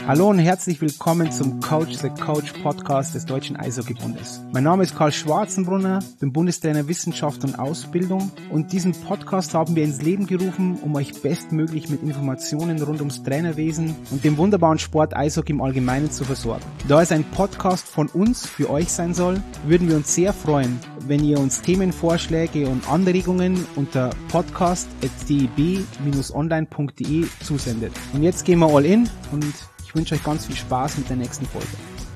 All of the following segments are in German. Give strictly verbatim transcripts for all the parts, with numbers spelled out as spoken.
Hallo und herzlich willkommen zum Coach the Coach Podcast des Deutschen Eishockeybundes. Mein Name ist Karl Schwarzenbrunner, bin Bundestrainer Wissenschaft und Ausbildung und diesen Podcast haben wir ins Leben gerufen, um euch bestmöglich mit Informationen rund ums Trainerwesen und dem wunderbaren Sport Eishockey im Allgemeinen zu versorgen. Da es ein Podcast von uns für euch sein soll, würden wir uns sehr freuen, wenn ihr uns Themenvorschläge und Anregungen unter podcast at d e b dash online punkt d e zusendet. Und jetzt gehen wir all in und ich wünsche euch ganz viel Spaß mit der nächsten Folge.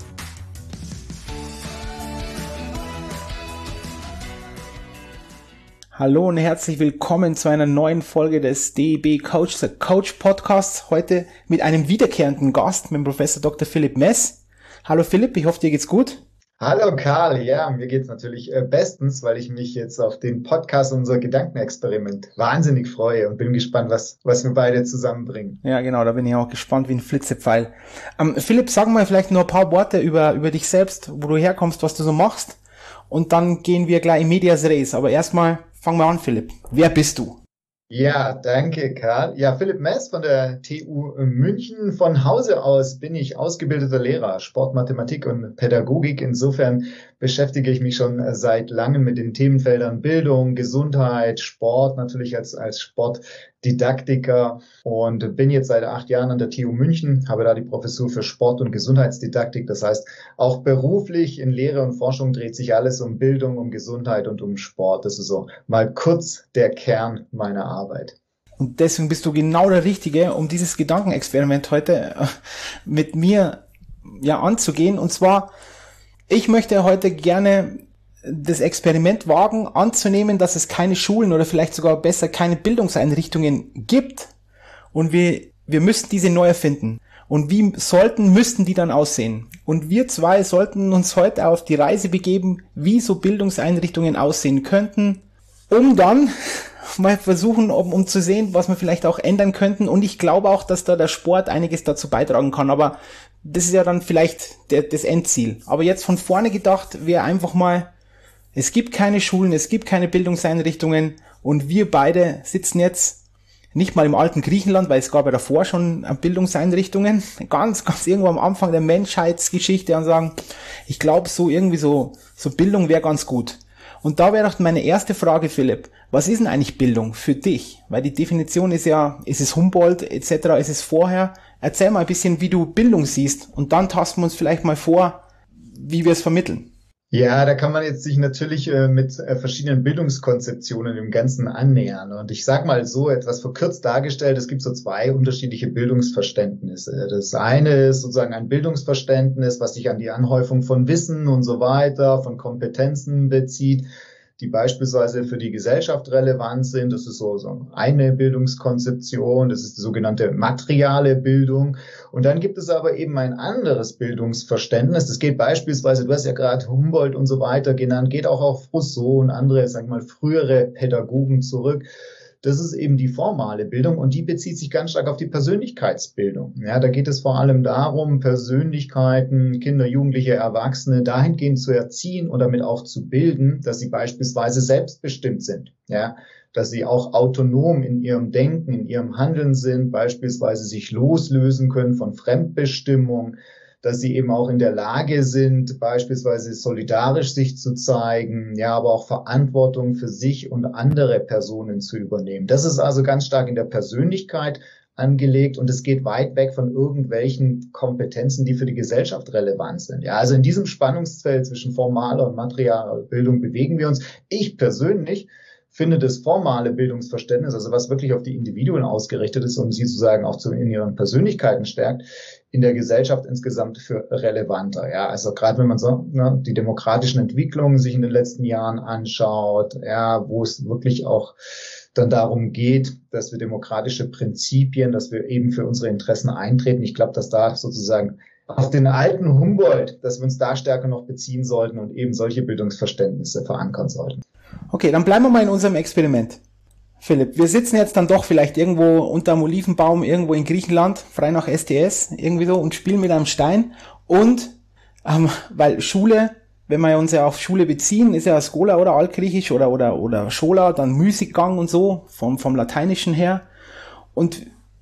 Hallo und herzlich willkommen zu einer neuen Folge des D E B Coach the Coach Podcasts. Heute mit einem wiederkehrenden Gast, mit dem Professor Doktor Philipp Mess. Hallo Philipp, ich hoffe dir geht's gut. Hallo Karl, ja, mir geht's natürlich äh, bestens, weil ich mich jetzt auf den Podcast unser Gedankenexperiment wahnsinnig freue und bin gespannt, was was wir beide zusammenbringen. Ja, genau, da bin ich auch gespannt wie ein Flitzepfeil. Ähm, Philipp, sag mal vielleicht nur ein paar Worte über über dich selbst, wo du herkommst, was du so machst, und dann gehen wir gleich in medias res. Aber erstmal fangen wir an, Philipp. Wer bist du? Ja, danke Karl. Ja, Philipp Mess von der T U München. Von Hause aus bin ich ausgebildeter Lehrer, Sport, Mathematik und Pädagogik. Insofern beschäftige ich mich schon seit langem mit den Themenfeldern Bildung, Gesundheit, Sport, natürlich als als Sportdidaktiker, und bin jetzt seit acht Jahren an der T U München, habe da die Professur für Sport- und Gesundheitsdidaktik. Das heißt, auch beruflich in Lehre und Forschung dreht sich alles um Bildung, um Gesundheit und um Sport. Das ist so mal kurz der Kern meiner Arbeit. Und deswegen bist du genau der Richtige, um dieses Gedankenexperiment heute mit mir ja anzugehen. Und zwar, ich möchte heute gerne das Experiment wagen, anzunehmen, dass es keine Schulen oder vielleicht sogar besser keine Bildungseinrichtungen gibt, und wir wir müssten diese neu erfinden. Und wie sollten, müssten die dann aussehen? Und wir zwei sollten uns heute auf die Reise begeben, wie so Bildungseinrichtungen aussehen könnten, um dann mal versuchen, um, um zu sehen, was wir vielleicht auch ändern könnten. Und ich glaube auch, dass da der Sport einiges dazu beitragen kann. Aber das ist ja dann vielleicht der, das Endziel. Aber jetzt von vorne gedacht wäre einfach mal, es gibt keine Schulen, es gibt keine Bildungseinrichtungen, und wir beide sitzen jetzt nicht mal im alten Griechenland, weil es gab ja davor schon Bildungseinrichtungen, ganz, ganz irgendwo am Anfang der Menschheitsgeschichte, und sagen, ich glaube so irgendwie so, so Bildung wäre ganz gut. Und da wäre doch meine erste Frage, Philipp, was ist denn eigentlich Bildung für dich? Weil die Definition ist ja, ist es Humboldt et cetera, ist es vorher? Erzähl mal ein bisschen, wie du Bildung siehst, und dann tasten wir uns vielleicht mal vor, wie wir es vermitteln. Ja, da kann man jetzt sich natürlich äh, mit äh, verschiedenen Bildungskonzeptionen im Ganzen annähern. Und ich sage mal so, etwas verkürzt dargestellt, es gibt so zwei unterschiedliche Bildungsverständnisse. Das eine ist sozusagen ein Bildungsverständnis, was sich an die Anhäufung von Wissen und so weiter, von Kompetenzen bezieht, die beispielsweise für die Gesellschaft relevant sind. Das ist so, so eine Bildungskonzeption, das ist die sogenannte materiale Bildung. Und dann gibt es aber eben ein anderes Bildungsverständnis. Das geht beispielsweise, du hast ja gerade Humboldt und so weiter genannt, geht auch auf Rousseau und andere, sag ich mal, frühere Pädagogen zurück. Das ist eben die formale Bildung, und die bezieht sich ganz stark auf die Persönlichkeitsbildung. Ja, da geht es vor allem darum, Persönlichkeiten, Kinder, Jugendliche, Erwachsene dahingehend zu erziehen und damit auch zu bilden, dass sie beispielsweise selbstbestimmt sind. Ja, dass sie auch autonom in ihrem Denken, in ihrem Handeln sind, beispielsweise sich loslösen können von Fremdbestimmung, dass sie eben auch in der Lage sind, beispielsweise solidarisch sich zu zeigen, ja, aber auch Verantwortung für sich und andere Personen zu übernehmen. Das ist also ganz stark in der Persönlichkeit angelegt, und es geht weit weg von irgendwelchen Kompetenzen, die für die Gesellschaft relevant sind. Ja, also in diesem Spannungsfeld zwischen formaler und materialer Bildung bewegen wir uns. Ich persönlich finde das formale Bildungsverständnis, also was wirklich auf die Individuen ausgerichtet ist und sie sozusagen auch zu, in ihren Persönlichkeiten stärkt, in der Gesellschaft insgesamt für relevanter. Ja, also gerade wenn man so ne, die demokratischen Entwicklungen sich in den letzten Jahren anschaut, ja, wo es wirklich auch dann darum geht, dass wir demokratische Prinzipien, dass wir eben für unsere Interessen eintreten. Ich glaube, dass da sozusagen auf den alten Humboldt, dass wir uns da stärker noch beziehen sollten und eben solche Bildungsverständnisse verankern sollten. Okay, dann bleiben wir mal in unserem Experiment. Philipp, wir sitzen jetzt dann doch vielleicht irgendwo unter einem Olivenbaum, irgendwo in Griechenland, frei nach S T S, irgendwie so, und spielen mit einem Stein. Und, ähm, weil Schule, wenn wir uns ja auf Schule beziehen, ist ja Schola oder Altgriechisch oder, oder, oder Schola, dann Müßiggang und so, vom, vom Lateinischen her. Und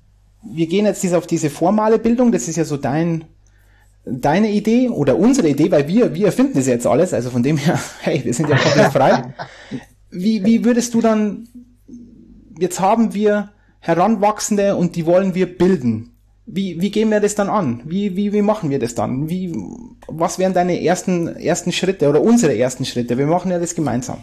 wir gehen jetzt auf diese formale Bildung, das ist ja so dein, deine Idee oder unsere Idee, weil wir, wir erfinden das jetzt alles, also von dem her, hey, wir sind ja komplett frei. Wie, wie würdest du dann, jetzt haben wir Heranwachsende und die wollen wir bilden. Wie, wie gehen wir das dann an? Wie, wie, wie machen wir das dann? Wie, was wären deine ersten, ersten Schritte oder unsere ersten Schritte? Wir machen ja das gemeinsam.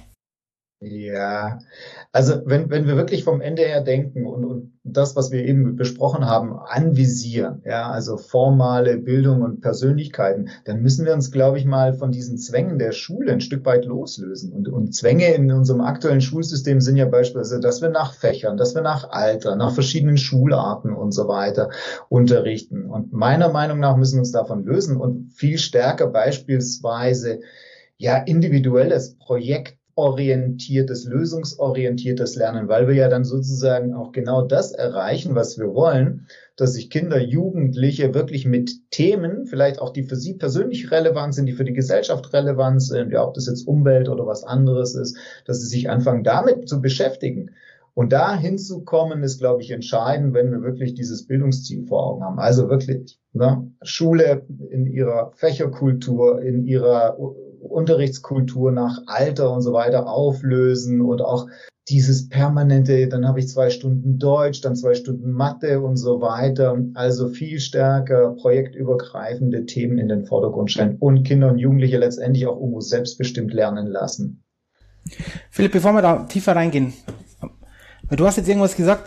Ja, also wenn, wenn wir wirklich vom Ende her denken und, und das, was wir eben besprochen haben, anvisieren, ja, also formale Bildung und Persönlichkeiten, dann müssen wir uns, glaube ich, mal von diesen Zwängen der Schule ein Stück weit loslösen. Und, und Zwänge in unserem aktuellen Schulsystem sind ja beispielsweise, dass wir nach Fächern, dass wir nach Alter, nach verschiedenen Schularten und so weiter unterrichten. Und meiner Meinung nach müssen wir uns davon lösen und viel stärker beispielsweise ja individuelles Projekt orientiertes, lösungsorientiertes Lernen, weil wir ja dann sozusagen auch genau das erreichen, was wir wollen, dass sich Kinder, Jugendliche wirklich mit Themen, vielleicht auch die für sie persönlich relevant sind, die für die Gesellschaft relevant sind, ja, ob das jetzt Umwelt oder was anderes ist, dass sie sich anfangen, damit zu beschäftigen. Und da hinzukommen, ist, glaube ich, entscheidend, wenn wir wirklich dieses Bildungsziel vor Augen haben. Also wirklich, ne, Schule in ihrer Fächerkultur, in ihrer Unterrichtskultur nach Alter und so weiter auflösen und auch dieses permanente, dann habe ich zwei Stunden Deutsch, dann zwei Stunden Mathe und so weiter. Also viel stärker projektübergreifende Themen in den Vordergrund stellen und Kinder und Jugendliche letztendlich auch irgendwo selbstbestimmt lernen lassen. Philipp, bevor wir da tiefer reingehen, du hast jetzt irgendwas gesagt,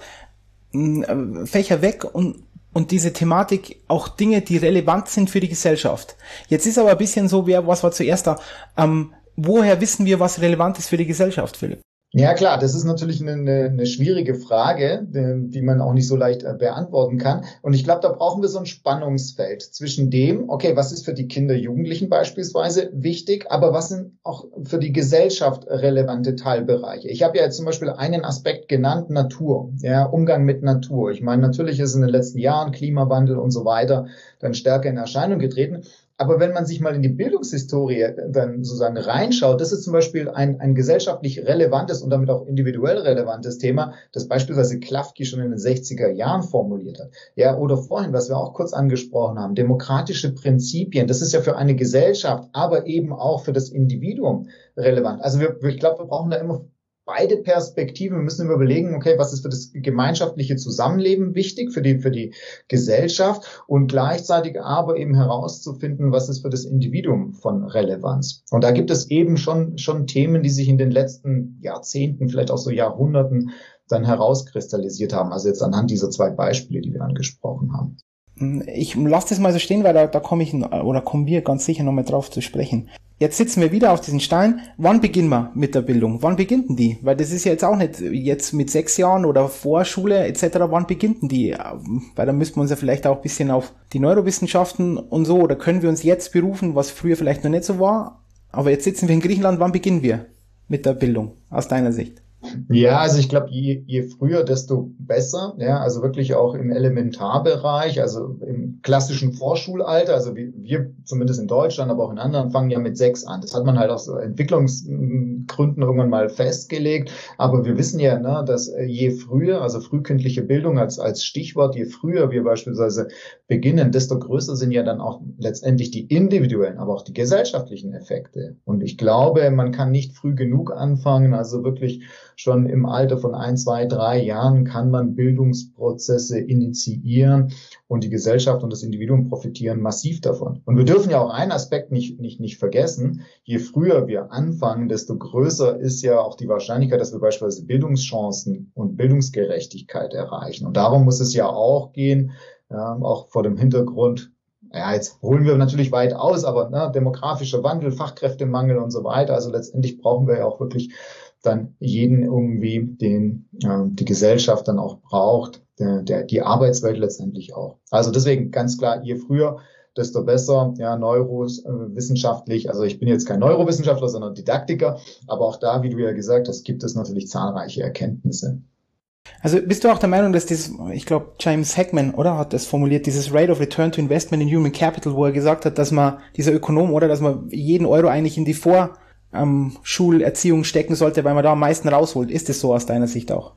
Fächer weg und Und diese Thematik, auch Dinge, die relevant sind für die Gesellschaft. Jetzt ist aber ein bisschen so, wer, was war zuerst da? Ähm, woher wissen wir, was relevant ist für die Gesellschaft, Philipp? Ja klar, das ist natürlich eine, eine schwierige Frage, die man auch nicht so leicht beantworten kann. Und ich glaube, da brauchen wir so ein Spannungsfeld zwischen dem, okay, was ist für die Kinder, Jugendlichen beispielsweise wichtig, aber was sind auch für die Gesellschaft relevante Teilbereiche? Ich habe ja jetzt zum Beispiel einen Aspekt genannt, Natur, ja, Umgang mit Natur. Ich meine, natürlich ist in den letzten Jahren Klimawandel und so weiter dann stärker in Erscheinung getreten. Aber wenn man sich mal in die Bildungshistorie dann sozusagen reinschaut, das ist zum Beispiel ein, ein gesellschaftlich relevantes und damit auch individuell relevantes Thema, das beispielsweise Klafki schon in den sechziger Jahren formuliert hat. Ja, oder vorhin, was wir auch kurz angesprochen haben, demokratische Prinzipien, das ist ja für eine Gesellschaft, aber eben auch für das Individuum relevant. Also wir, ich glaube, wir brauchen da immer beide Perspektiven. Wir müssen überlegen, okay, was ist für das gemeinschaftliche Zusammenleben wichtig, für die, für die Gesellschaft und gleichzeitig aber eben herauszufinden, was ist für das Individuum von Relevanz. Und da gibt es eben schon, schon Themen, die sich in den letzten Jahrzehnten, vielleicht auch so Jahrhunderten dann herauskristallisiert haben. Also jetzt anhand dieser zwei Beispiele, die wir angesprochen haben. Ich lasse das mal so stehen, weil da, da komme ich oder kommen wir ganz sicher nochmal drauf zu sprechen. Jetzt sitzen wir wieder auf diesen Stein. Wann beginnen wir mit der Bildung? Wann beginnen die? Weil das ist ja jetzt auch nicht jetzt mit sechs Jahren oder Vorschule et cetera. Wann beginnen die? Weil da müssten wir uns ja vielleicht auch ein bisschen auf die Neurowissenschaften und so, oder können wir uns jetzt berufen, was früher vielleicht noch nicht so war. Aber jetzt sitzen wir in Griechenland. Wann beginnen wir mit der Bildung aus deiner Sicht? Ja, also ich glaube, je, je früher, desto besser. Ja, also wirklich auch im Elementarbereich, also im klassischen Vorschulalter. Also wir, wir zumindest in Deutschland, aber auch in anderen fangen ja mit sechs an. Das hat man halt aus so Entwicklungsgründen irgendwann mal festgelegt. Aber wir wissen ja, ne, dass je früher, also frühkindliche Bildung als als Stichwort, je früher wir beispielsweise beginnen, desto größer sind ja dann auch letztendlich die individuellen, aber auch die gesellschaftlichen Effekte. Und ich glaube, man kann nicht früh genug anfangen, also wirklich schon im Alter von ein, zwei, drei Jahren kann man Bildungsprozesse initiieren und die Gesellschaft und das Individuum profitieren massiv davon. Und wir dürfen ja auch einen Aspekt nicht, nicht, nicht vergessen. Je früher wir anfangen, desto größer ist ja auch die Wahrscheinlichkeit, dass wir beispielsweise Bildungschancen und Bildungsgerechtigkeit erreichen. Und darum muss es ja auch gehen, ja, auch vor dem Hintergrund, ja, jetzt holen wir natürlich weit aus, aber ne, demografischer Wandel, Fachkräftemangel und so weiter. Also letztendlich brauchen wir ja auch wirklich dann jeden irgendwie, den äh, die Gesellschaft dann auch braucht, der, der die Arbeitswelt letztendlich auch. Also deswegen ganz klar, je früher, desto besser, ja, neurowissenschaftlich. Also ich bin jetzt kein Neurowissenschaftler, sondern Didaktiker, aber auch da, wie du ja gesagt hast, gibt es natürlich zahlreiche Erkenntnisse. Also bist du auch der Meinung, dass dieses, ich glaube, James Heckman, oder, hat das formuliert, dieses Rate of Return to Investment in Human Capital, wo er gesagt hat, dass man, dieser Ökonom, oder, dass man jeden Euro eigentlich in die Vor- Ähm, Schulerziehung stecken sollte, weil man da am meisten rausholt. Ist es so aus deiner Sicht auch?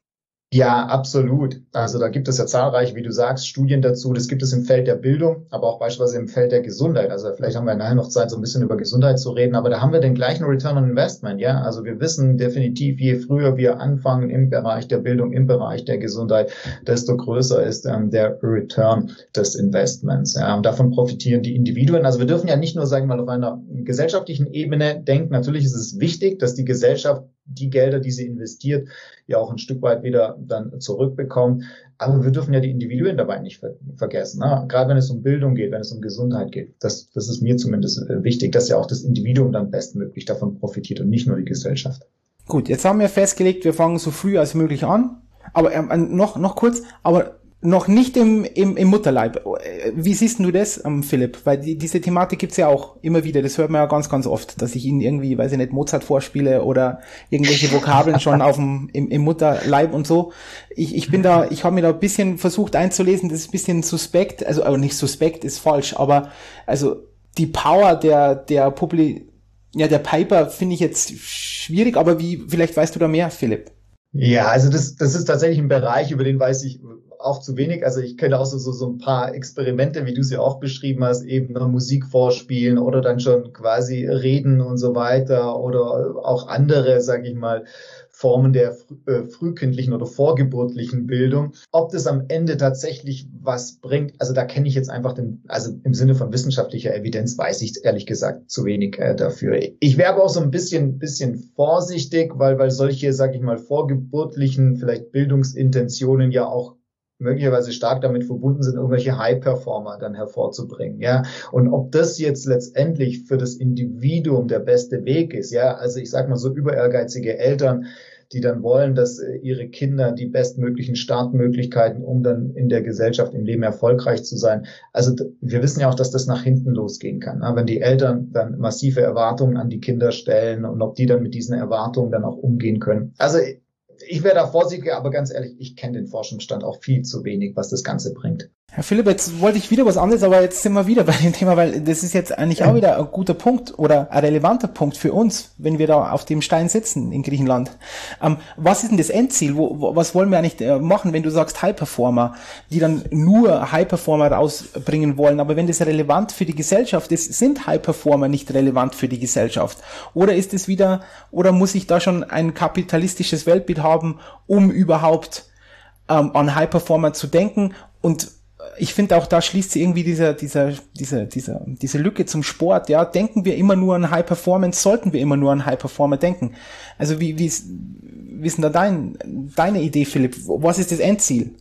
Ja, absolut. Also da gibt es ja zahlreiche, wie du sagst, Studien dazu. Das gibt es im Feld der Bildung, aber auch beispielsweise im Feld der Gesundheit. Also vielleicht haben wir nachher noch Zeit, so ein bisschen über Gesundheit zu reden, aber da haben wir den gleichen Return on Investment, ja. Also wir wissen definitiv, je früher wir anfangen im Bereich der Bildung, im Bereich der Gesundheit, desto größer ist ähm, der Return des Investments. Ja. Und davon profitieren die Individuen. Also wir dürfen ja nicht nur, sagen wir mal, auf einer gesellschaftlichen Ebene denken. Natürlich ist es wichtig, dass die Gesellschaft die Gelder, die sie investiert, ja auch ein Stück weit wieder dann zurückbekommt. Aber wir dürfen ja die Individuen dabei nicht ver- vergessen. Ne? Gerade wenn es um Bildung geht, wenn es um Gesundheit geht. Das, das ist mir zumindest wichtig, dass ja auch das Individuum dann bestmöglich davon profitiert und nicht nur die Gesellschaft. Gut, jetzt haben wir festgelegt, wir fangen so früh als möglich an. Aber ähm, noch, noch kurz, aber noch nicht im, im, im Mutterleib. Wie siehst du das, ähm, Philipp? Weil die, diese Thematik gibt's ja auch immer wieder. Das hört man ja ganz, ganz oft, dass ich ihnen irgendwie, weiß ich nicht, Mozart vorspiele oder irgendwelche Vokabeln schon auf dem, im, im Mutterleib und so. Ich, ich bin da, ich habe mir da ein bisschen versucht einzulesen, das ist ein bisschen suspekt, also, aber nicht suspekt, ist falsch, aber, also, die Power der, der Publi, ja, der Piper finde ich jetzt schwierig, aber wie, vielleicht weißt du da mehr, Philipp? Ja, also das, das ist tatsächlich ein Bereich, über den weiß ich auch zu wenig. Also ich kenne auch so, so, so ein paar Experimente, wie du sie auch beschrieben hast, eben ne, Musik vorspielen oder dann schon quasi reden und so weiter oder auch andere, sage ich mal, Formen der äh, frühkindlichen oder vorgeburtlichen Bildung. Ob das am Ende tatsächlich was bringt, also da kenne ich jetzt einfach den, also im Sinne von wissenschaftlicher Evidenz weiß ich ehrlich gesagt zu wenig äh, dafür. Ich wäre aber auch so ein bisschen, bisschen vorsichtig, weil, weil solche, sage ich mal, vorgeburtlichen vielleicht Bildungsintentionen ja auch möglicherweise stark damit verbunden sind, irgendwelche High-Performer dann hervorzubringen, ja. Und ob das jetzt letztendlich für das Individuum der beste Weg ist, ja. Also ich sag mal so über ehrgeizige Eltern, die dann wollen, dass ihre Kinder die bestmöglichen Startmöglichkeiten, um dann in der Gesellschaft im Leben erfolgreich zu sein. Also wir wissen ja auch, dass das nach hinten losgehen kann, wenn die Eltern dann massive Erwartungen an die Kinder stellen und ob die dann mit diesen Erwartungen dann auch umgehen können. Also ich wäre da vorsichtig, aber ganz ehrlich, ich kenne den Forschungsstand auch viel zu wenig, was das Ganze bringt. Herr Philipp, jetzt wollte ich wieder was anderes, aber jetzt sind wir wieder bei dem Thema, weil das ist jetzt eigentlich auch wieder ein guter Punkt oder ein relevanter Punkt für uns, wenn wir da auf dem Stein sitzen in Griechenland. Ähm, was ist denn das Endziel? Wo, wo, was wollen wir eigentlich machen, wenn du sagst High-Performer, die dann nur High-Performer rausbringen wollen? Aber wenn das relevant für die Gesellschaft ist, sind High-Performer nicht relevant für die Gesellschaft? Oder ist es wieder, oder muss ich da schon ein kapitalistisches Weltbild haben, um überhaupt ähm, an High-Performer zu denken? Und ich finde auch, da schließt sich irgendwie dieser, dieser, dieser, dieser, diese Lücke zum Sport, ja. Denken wir immer nur an High Performance, sollten wir immer nur an High Performer denken? Also wie, wie ist, wie ist denn da dein, deine Idee, Philipp? Was ist das Endziel?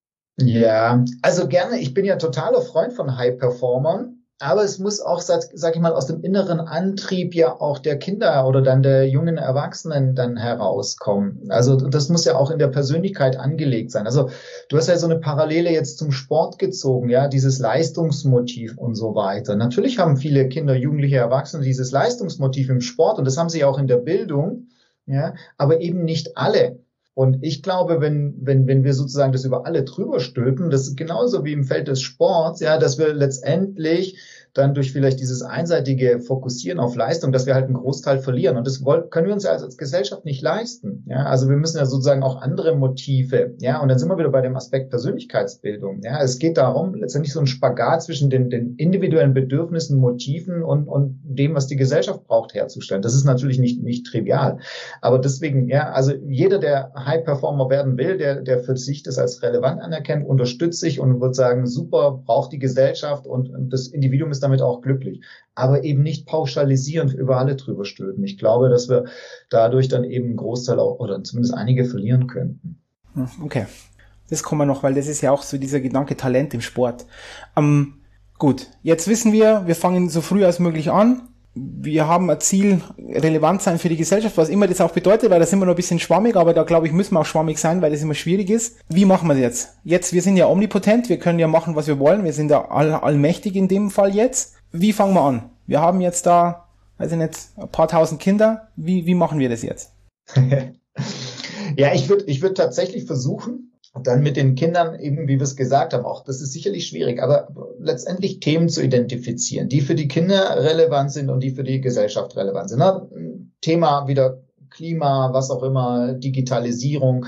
Ja, also gerne. Ich bin ja totaler Freund von High Performern. Aber es muss auch, sag, sag ich mal, aus dem inneren Antrieb ja auch der Kinder oder dann der jungen Erwachsenen dann herauskommen. Also das muss ja auch in der Persönlichkeit angelegt sein. Also du hast ja so eine Parallele jetzt zum Sport gezogen, ja, dieses Leistungsmotiv und so weiter. Natürlich haben viele Kinder, Jugendliche, Erwachsene dieses Leistungsmotiv im Sport und das haben sie auch in der Bildung, ja, aber eben nicht alle. Und ich glaube, wenn, wenn, wenn wir sozusagen das über alle drüber stülpen, das ist genauso wie im Feld des Sports, ja, dass wir letztendlich dann durch vielleicht dieses einseitige Fokussieren auf Leistung, dass wir halt einen Großteil verlieren. Und das wollen, können wir uns ja als, als Gesellschaft nicht leisten. Ja, also wir müssen ja sozusagen auch andere Motive. Ja, und dann sind wir wieder bei dem Aspekt Persönlichkeitsbildung. Ja, es geht darum, letztendlich so ein Spagat zwischen den, den individuellen Bedürfnissen, Motiven und, und dem, was die Gesellschaft braucht, herzustellen. Das ist natürlich nicht, nicht trivial. Aber deswegen, ja, also jeder, der High Performer werden will, der, der für sich das als relevant anerkennt, unterstützt sich und wird sagen, super, braucht die Gesellschaft und, und das Individuum ist damit auch glücklich. Aber eben nicht pauschalisierend über alle drüber stülpen. Ich glaube, dass wir dadurch dann eben einen Großteil auch, oder zumindest einige verlieren könnten. Okay. Das kommen wir noch, weil das ist ja auch so dieser Gedanke Talent im Sport. Ähm, gut, jetzt wissen wir, wir fangen so früh als möglich an. Wir haben ein Ziel, relevant sein für die Gesellschaft, was immer das auch bedeutet, weil da sind wir noch ein bisschen schwammig, aber da glaube ich, müssen wir auch schwammig sein, weil das immer schwierig ist. Wie machen wir das jetzt? Jetzt, wir sind ja omnipotent, wir können ja machen, was wir wollen, wir sind ja all, allmächtig in dem Fall jetzt. Wie fangen wir an? Wir haben jetzt da, weiß ich nicht, ein paar tausend Kinder. Wie, wie machen wir das jetzt? Ja, ich würde ich würde tatsächlich versuchen, dann mit den Kindern eben, wie wir es gesagt haben, auch das ist sicherlich schwierig, aber letztendlich Themen zu identifizieren, die für die Kinder relevant sind und die für die Gesellschaft relevant sind. Thema wieder Klima, was auch immer, Digitalisierung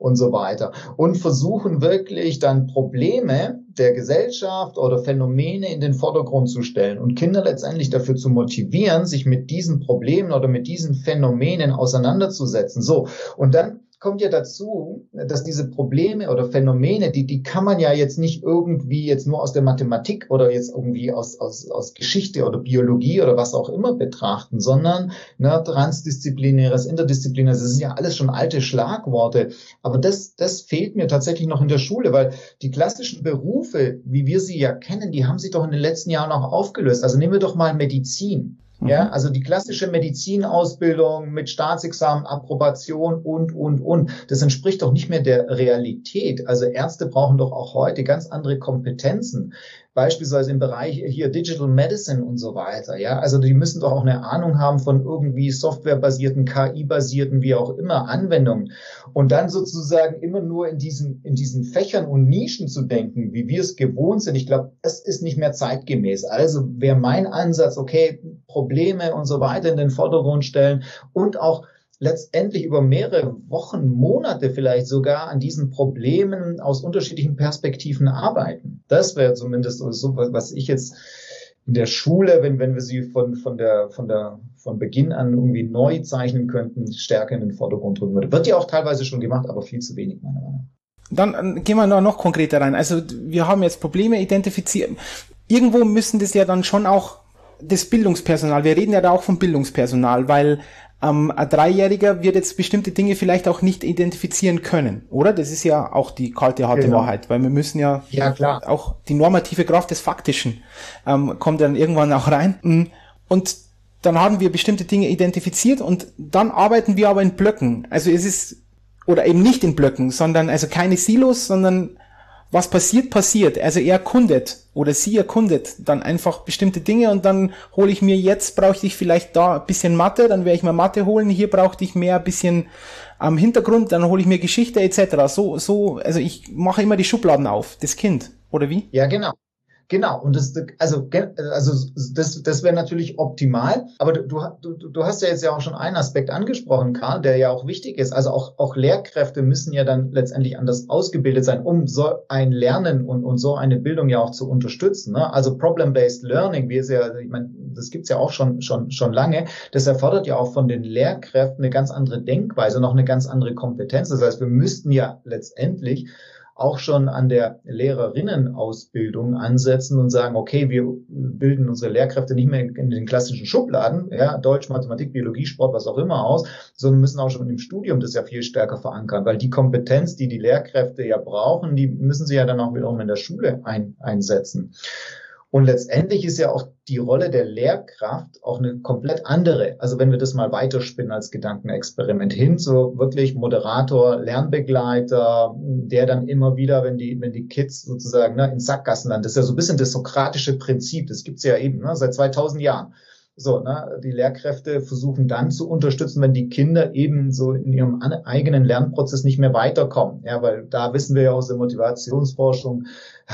und so weiter. Und versuchen wirklich dann Probleme der Gesellschaft oder Phänomene in den Vordergrund zu stellen und Kinder letztendlich dafür zu motivieren, sich mit diesen Problemen oder mit diesen Phänomenen auseinanderzusetzen. So, und dann kommt ja dazu, dass diese Probleme oder Phänomene, die die kann man ja jetzt nicht irgendwie jetzt nur aus der Mathematik oder jetzt irgendwie aus aus aus Geschichte oder Biologie oder was auch immer betrachten, sondern ne, transdisziplinäres, interdisziplinäres, das sind ja alles schon alte Schlagworte, aber das das fehlt mir tatsächlich noch in der Schule, weil die klassischen Berufe, wie wir sie ja kennen, die haben sich doch in den letzten Jahren auch aufgelöst. Also nehmen wir doch mal Medizin. Ja, also die klassische Medizinausbildung mit Staatsexamen, Approbation und, und, und, das entspricht doch nicht mehr der Realität. Also Ärzte brauchen doch auch heute ganz andere Kompetenzen, beispielsweise im Bereich hier Digital Medicine und so weiter. Ja, also die müssen doch auch eine Ahnung haben von irgendwie softwarebasierten, K I-basierten, wie auch immer, Anwendungen. Und dann sozusagen immer nur in diesen, in diesen Fächern und Nischen zu denken, wie wir es gewohnt sind. Ich glaube, es ist nicht mehr zeitgemäß. Also wäre mein Ansatz, okay, Probleme und so weiter in den Vordergrund stellen und auch letztendlich über mehrere Wochen, Monate vielleicht sogar an diesen Problemen aus unterschiedlichen Perspektiven arbeiten. Das wäre zumindest so, was ich jetzt in der Schule, wenn, wenn wir sie von, von der, von der, von Beginn an irgendwie neu zeichnen könnten, stärker in den Vordergrund drücken würde. Wird ja auch teilweise schon gemacht, aber viel zu wenig, meiner Meinung nach. Dann gehen wir noch, noch konkreter rein. Also wir haben jetzt Probleme identifiziert. Irgendwo müssen das ja dann schon auch das Bildungspersonal, wir reden ja da auch vom Bildungspersonal, weil ähm, ein Dreijähriger wird jetzt bestimmte Dinge vielleicht auch nicht identifizieren können, oder? Das ist ja auch die kalte, harte genau. Wahrheit, weil wir müssen ja, ja klar. auch die normative Kraft des Faktischen ähm, kommt dann irgendwann auch rein. Und dann haben wir bestimmte Dinge identifiziert und dann arbeiten wir aber in Blöcken. Also es ist, oder eben nicht in Blöcken, sondern also keine Silos, sondern was passiert, passiert. Also er erkundet oder sie erkundet dann einfach bestimmte Dinge und dann hole ich mir jetzt, brauchte ich vielleicht da ein bisschen Mathe, dann werde ich mir Mathe holen, hier brauchte ich mehr ein bisschen am Hintergrund, dann hole ich mir Geschichte et cetera. So, so, also ich mache immer die Schubladen auf, das Kind, oder wie? Ja, genau. Genau, und das, also, also das, das wäre natürlich optimal, aber du, du, du hast ja jetzt ja auch schon einen Aspekt angesprochen, Karl, der ja auch wichtig ist. Also auch, auch Lehrkräfte müssen ja dann letztendlich anders ausgebildet sein, um so ein Lernen und, und so eine Bildung ja auch zu unterstützen. Ne? Also Problem-Based Learning, wie es ja, ich meine, das gibt's ja auch schon, schon, schon lange. Das erfordert ja auch von den Lehrkräften eine ganz andere Denkweise, noch eine ganz andere Kompetenz. Das heißt, wir müssten ja letztendlich auch schon an der Lehrerinnenausbildung ansetzen und sagen, okay, wir bilden unsere Lehrkräfte nicht mehr in den klassischen Schubladen, ja, Deutsch, Mathematik, Biologie, Sport, was auch immer aus, sondern müssen auch schon im Studium das ja viel stärker verankern, weil die Kompetenz, die die Lehrkräfte ja brauchen, die müssen sie ja dann auch wiederum in der Schule ein, einsetzen. Und letztendlich ist ja auch die Rolle der Lehrkraft auch eine komplett andere. Also wenn wir das mal weiterspinnen als Gedankenexperiment hin, so wirklich Moderator, Lernbegleiter, der dann immer wieder, wenn die, wenn die Kids sozusagen ne, in Sackgassen landen, das ist ja so ein bisschen das sokratische Prinzip, das gibt's ja eben ne, seit zweitausend Jahren. So, ne, die Lehrkräfte versuchen dann zu unterstützen, wenn die Kinder eben so in ihrem eigenen Lernprozess nicht mehr weiterkommen. Ja, weil da wissen wir ja aus der Motivationsforschung,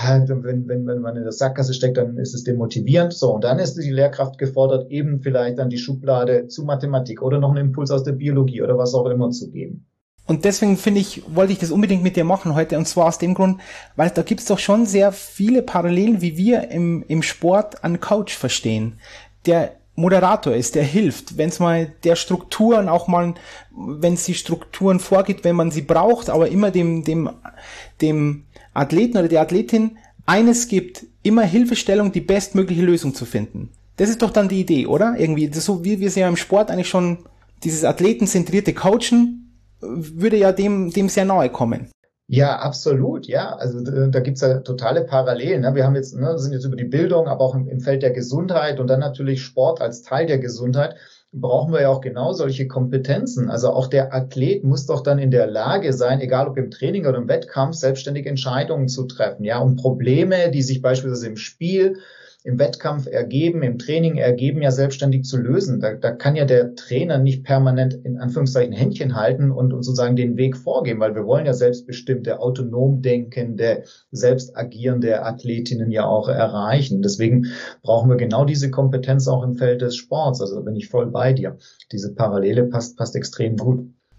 wenn, wenn, wenn man in der Sackgasse steckt, dann ist es demotivierend. So, und dann ist die Lehrkraft gefordert, eben vielleicht dann die Schublade zu Mathematik oder noch einen Impuls aus der Biologie oder was auch immer zu geben. Und deswegen finde ich, wollte ich das unbedingt mit dir machen heute, und zwar aus dem Grund, weil da gibt es doch schon sehr viele Parallelen, wie wir im, im Sport einen Coach verstehen, der Moderator ist, der hilft, wenn es mal der Strukturen auch mal, wenn es die Strukturen vorgibt, wenn man sie braucht, aber immer dem dem dem Athleten oder der Athletin eines gibt, immer Hilfestellung, die bestmögliche Lösung zu finden. Das ist doch dann die Idee, oder? Irgendwie, das, so wie wir es ja im Sport eigentlich schon, dieses athletenzentrierte Coachen, würde ja dem dem sehr nahe kommen. Ja, absolut, ja. Also da gibt's ja totale Parallelen. Ne? Wir haben jetzt, ne, sind jetzt über die Bildung, aber auch im, im Feld der Gesundheit und dann natürlich Sport als Teil der Gesundheit, brauchen wir ja auch genau solche Kompetenzen. Also auch der Athlet muss doch dann in der Lage sein, egal ob im Training oder im Wettkampf, selbstständig Entscheidungen zu treffen, ja, und Probleme, die sich beispielsweise im Spiel, im Wettkampf ergeben, im Training ergeben, ja selbstständig zu lösen. Da, da kann ja der Trainer nicht permanent in Anführungszeichen Händchen halten und, und sozusagen den Weg vorgeben, weil wir wollen ja selbstbestimmte, autonom denkende, selbst agierende Athletinnen ja auch erreichen. Deswegen brauchen wir genau diese Kompetenz auch im Feld des Sports. Also da bin ich voll bei dir. Diese Parallele passt, passt extrem gut.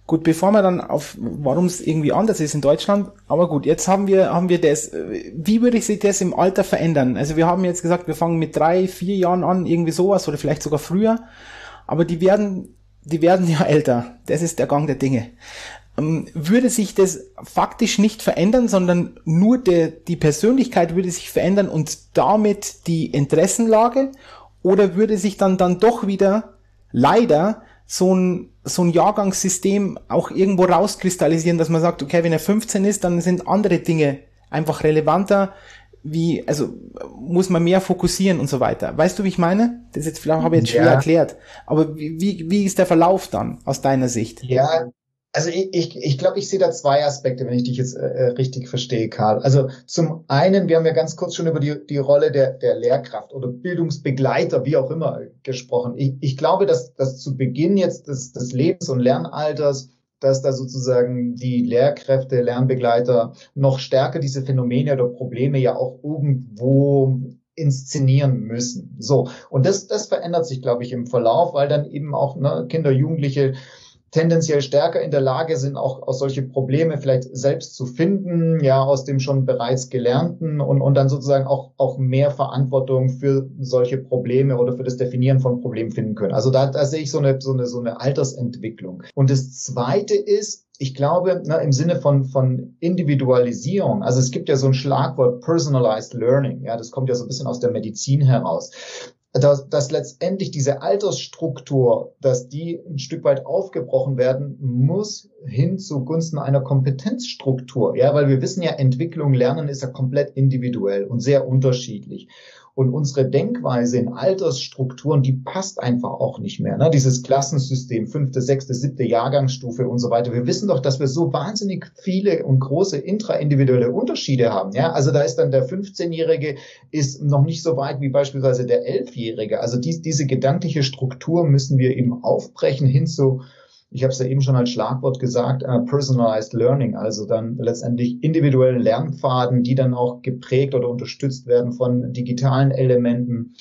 Gut, bevor wir dann auf, warum es irgendwie anders ist in Deutschland, aber gut, jetzt haben wir, haben wir das, wie würde sich das im Alter verändern? Also wir haben jetzt gesagt, wir fangen mit drei, vier Jahren an, irgendwie sowas, oder vielleicht sogar früher, aber die werden, die werden ja älter. Das ist der Gang der Dinge. Ähm, würde sich das faktisch nicht verändern, sondern nur der, die Persönlichkeit würde sich verändern und damit die Interessenlage, oder würde sich dann, dann doch wieder, leider, so ein, so ein Jahrgangssystem auch irgendwo rauskristallisieren, dass man sagt, okay, wenn er fünfzehn ist, dann sind andere Dinge einfach relevanter, wie, also muss man mehr fokussieren und so weiter. Weißt du, wie ich meine? Das jetzt vielleicht habe ich jetzt schwer ja. erklärt. Aber wie, wie, wie ist der Verlauf dann aus deiner Sicht? Ja, also ich, ich, ich glaube, ich sehe da zwei Aspekte, wenn ich dich jetzt äh, richtig verstehe, Karl. Also zum einen, wir haben ja ganz kurz schon über die, die Rolle der, der Lehrkraft oder Bildungsbegleiter, wie auch immer, gesprochen. Ich, ich glaube, dass, dass zu Beginn jetzt des, des Lebens- und Lernalters, dass da sozusagen die Lehrkräfte, Lernbegleiter noch stärker diese Phänomene oder Probleme ja auch irgendwo inszenieren müssen. So. Und das, das verändert sich, glaube ich, im Verlauf, weil dann eben auch ne, Kinder, Jugendliche tendenziell stärker in der Lage sind, auch, auch solche Probleme vielleicht selbst zu finden, ja, aus dem schon bereits Gelernten und, und dann sozusagen auch, auch mehr Verantwortung für solche Probleme oder für das Definieren von Problemen finden können. Also da, da sehe ich so eine, so eine, so eine Altersentwicklung. Und das Zweite ist, ich glaube, ne, im Sinne von, von Individualisierung, also es gibt ja so ein Schlagwort Personalized Learning, ja, das kommt ja so ein bisschen aus der Medizin heraus. Dass, dass letztendlich diese Altersstruktur, dass die ein Stück weit aufgebrochen werden muss hin zugunsten einer Kompetenzstruktur. Ja, weil wir wissen ja, Entwicklung, Lernen ist ja komplett individuell und sehr unterschiedlich. Und unsere Denkweise in Altersstrukturen, die passt einfach auch nicht mehr. Ne? Dieses Klassensystem, fünfte, sechste, siebte Jahrgangsstufe und so weiter. Wir wissen doch, dass wir so wahnsinnig viele und große intraindividuelle Unterschiede haben. Ja, also da ist dann der fünfzehnjährige ist noch nicht so weit wie beispielsweise der elfjährige. Also dies, diese gedankliche Struktur müssen wir eben aufbrechen hin zu, ich habe es ja eben schon als Schlagwort gesagt, uh, Personalized Learning, also dann letztendlich individuellen Lernpfaden, die dann auch geprägt oder unterstützt werden von digitalen Elementen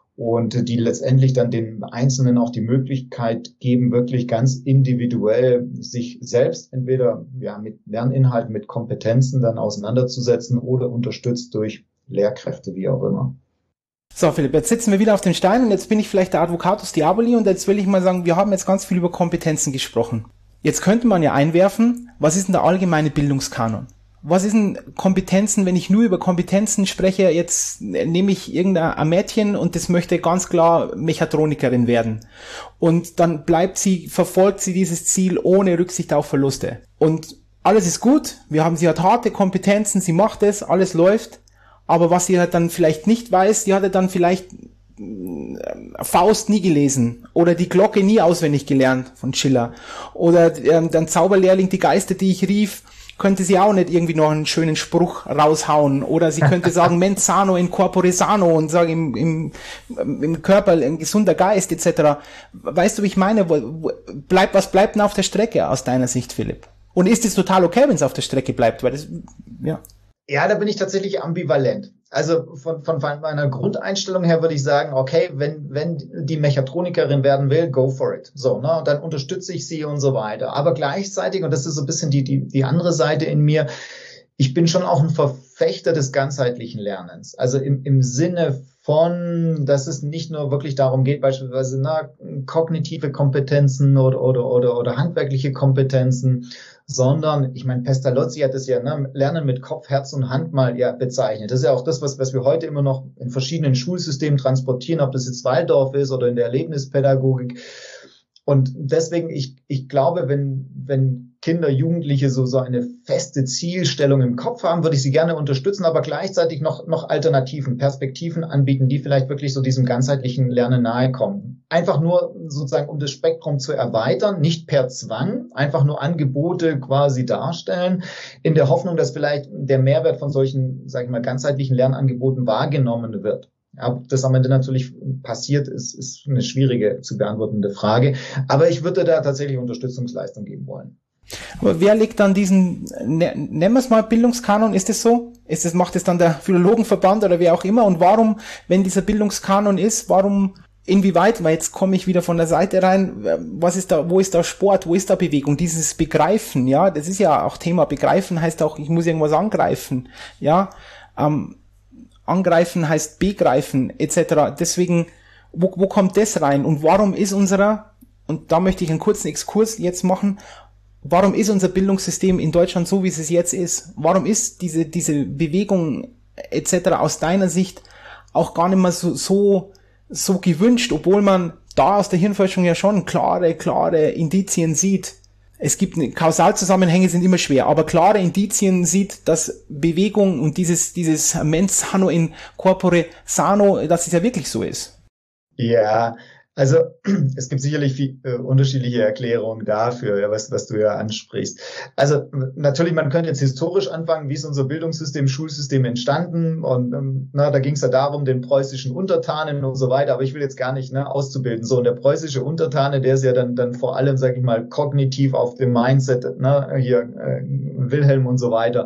und die letztendlich dann den Einzelnen auch die Möglichkeit geben, wirklich ganz individuell sich selbst entweder ja mit Lerninhalten, mit Kompetenzen dann auseinanderzusetzen oder unterstützt durch Lehrkräfte, wie auch immer. So, Philipp, jetzt sitzen wir wieder auf den Stein und jetzt bin ich vielleicht der Advocatus Diaboli und jetzt will ich mal sagen, wir haben jetzt ganz viel über Kompetenzen gesprochen. Jetzt könnte man ja einwerfen, was ist denn der allgemeine Bildungskanon? Was ist denn Kompetenzen, wenn ich nur über Kompetenzen spreche, jetzt nehme ich irgendein Mädchen und das möchte ganz klar Mechatronikerin werden. Und dann bleibt sie, verfolgt sie dieses Ziel ohne Rücksicht auf Verluste. Und alles ist gut, wir haben, sie hat harte Kompetenzen, sie macht es, alles läuft. Aber was sie halt dann vielleicht nicht weiß, die hat er dann vielleicht Faust nie gelesen oder die Glocke nie auswendig gelernt von Schiller. Oder ähm, dann Zauberlehrling, die Geister, die ich rief, könnte sie auch nicht irgendwie noch einen schönen Spruch raushauen. Oder sie könnte sagen, mens sano in corpore sano und sagen im, im, im Körper ein gesunder Geist et cetera. Weißt du, wie ich meine? Wo, wo, bleibt, was bleibt denn auf der Strecke aus deiner Sicht, Philipp? Und ist es total okay, wenn es auf der Strecke bleibt? Weil das, ja. Ja, da bin ich tatsächlich ambivalent. Also von, von meiner Grundeinstellung her würde ich sagen, okay, wenn, wenn die Mechatronikerin werden will, go for it. So, ne, und dann unterstütze ich sie und so weiter. Aber gleichzeitig, und das ist so ein bisschen die, die, die andere Seite in mir, ich bin schon auch ein Verfechter des ganzheitlichen Lernens. Also im, im Sinne von, dass es nicht nur wirklich darum geht, beispielsweise na, kognitive Kompetenzen oder, oder, oder, oder handwerkliche Kompetenzen, sondern, ich meine, Pestalozzi hat es ja, ne, Lernen mit Kopf, Herz und Hand mal ja bezeichnet. Das ist ja auch das, was, was wir heute immer noch in verschiedenen Schulsystemen transportieren, ob das jetzt Waldorf ist oder in der Erlebnispädagogik. Und deswegen, ich, ich glaube, wenn, wenn Kinder, Jugendliche so, so eine feste Zielstellung im Kopf haben, würde ich sie gerne unterstützen, aber gleichzeitig noch, noch Alternativen, Perspektiven anbieten, die vielleicht wirklich so diesem ganzheitlichen Lernen nahe kommen. Einfach nur sozusagen, um das Spektrum zu erweitern, nicht per Zwang, einfach nur Angebote quasi darstellen, in der Hoffnung, dass vielleicht der Mehrwert von solchen, sage ich mal, ganzheitlichen Lernangeboten wahrgenommen wird. Ob das am Ende natürlich passiert, ist, ist eine schwierige zu beantwortende Frage. Aber ich würde da tatsächlich Unterstützungsleistung geben wollen. Aber wer legt dann diesen, ne, nennen wir es mal Bildungskanon, ist es so? Ist es, macht es dann der Philologenverband oder wer auch immer? Und warum, wenn dieser Bildungskanon ist, warum inwieweit, weil jetzt komme ich wieder von der Seite rein, was ist da, wo ist da Sport, wo ist da Bewegung, dieses Begreifen, ja, das ist ja auch Thema, Begreifen heißt auch, ich muss irgendwas angreifen, ja, ähm, angreifen heißt begreifen, et cetera. Deswegen, wo, wo kommt das rein und warum ist unserer, und da möchte ich einen kurzen Exkurs jetzt machen, warum ist unser Bildungssystem in Deutschland so, wie es jetzt ist? Warum ist diese, diese Bewegung et cetera aus deiner Sicht auch gar nicht mehr so, so so gewünscht, obwohl man da aus der Hirnforschung ja schon klare, klare Indizien sieht. Es gibt, Kausalzusammenhänge sind immer schwer, aber klare Indizien sieht, dass Bewegung und dieses, dieses mens sano in corpore sano, dass es ja wirklich so ist. Ja, also es gibt sicherlich viel, äh, unterschiedliche Erklärungen dafür, ja, was, was du ja ansprichst. Also natürlich, man könnte jetzt historisch anfangen, wie ist unser Bildungssystem, Schulsystem entstanden und ähm, na, da ging es ja darum, den preußischen Untertanen und so weiter, aber ich will jetzt gar nicht ne, auszubilden. So, und der preußische Untertane, der ist ja dann dann vor allem, sage ich mal, kognitiv auf dem Mindset, ne, hier äh, Wilhelm und so weiter,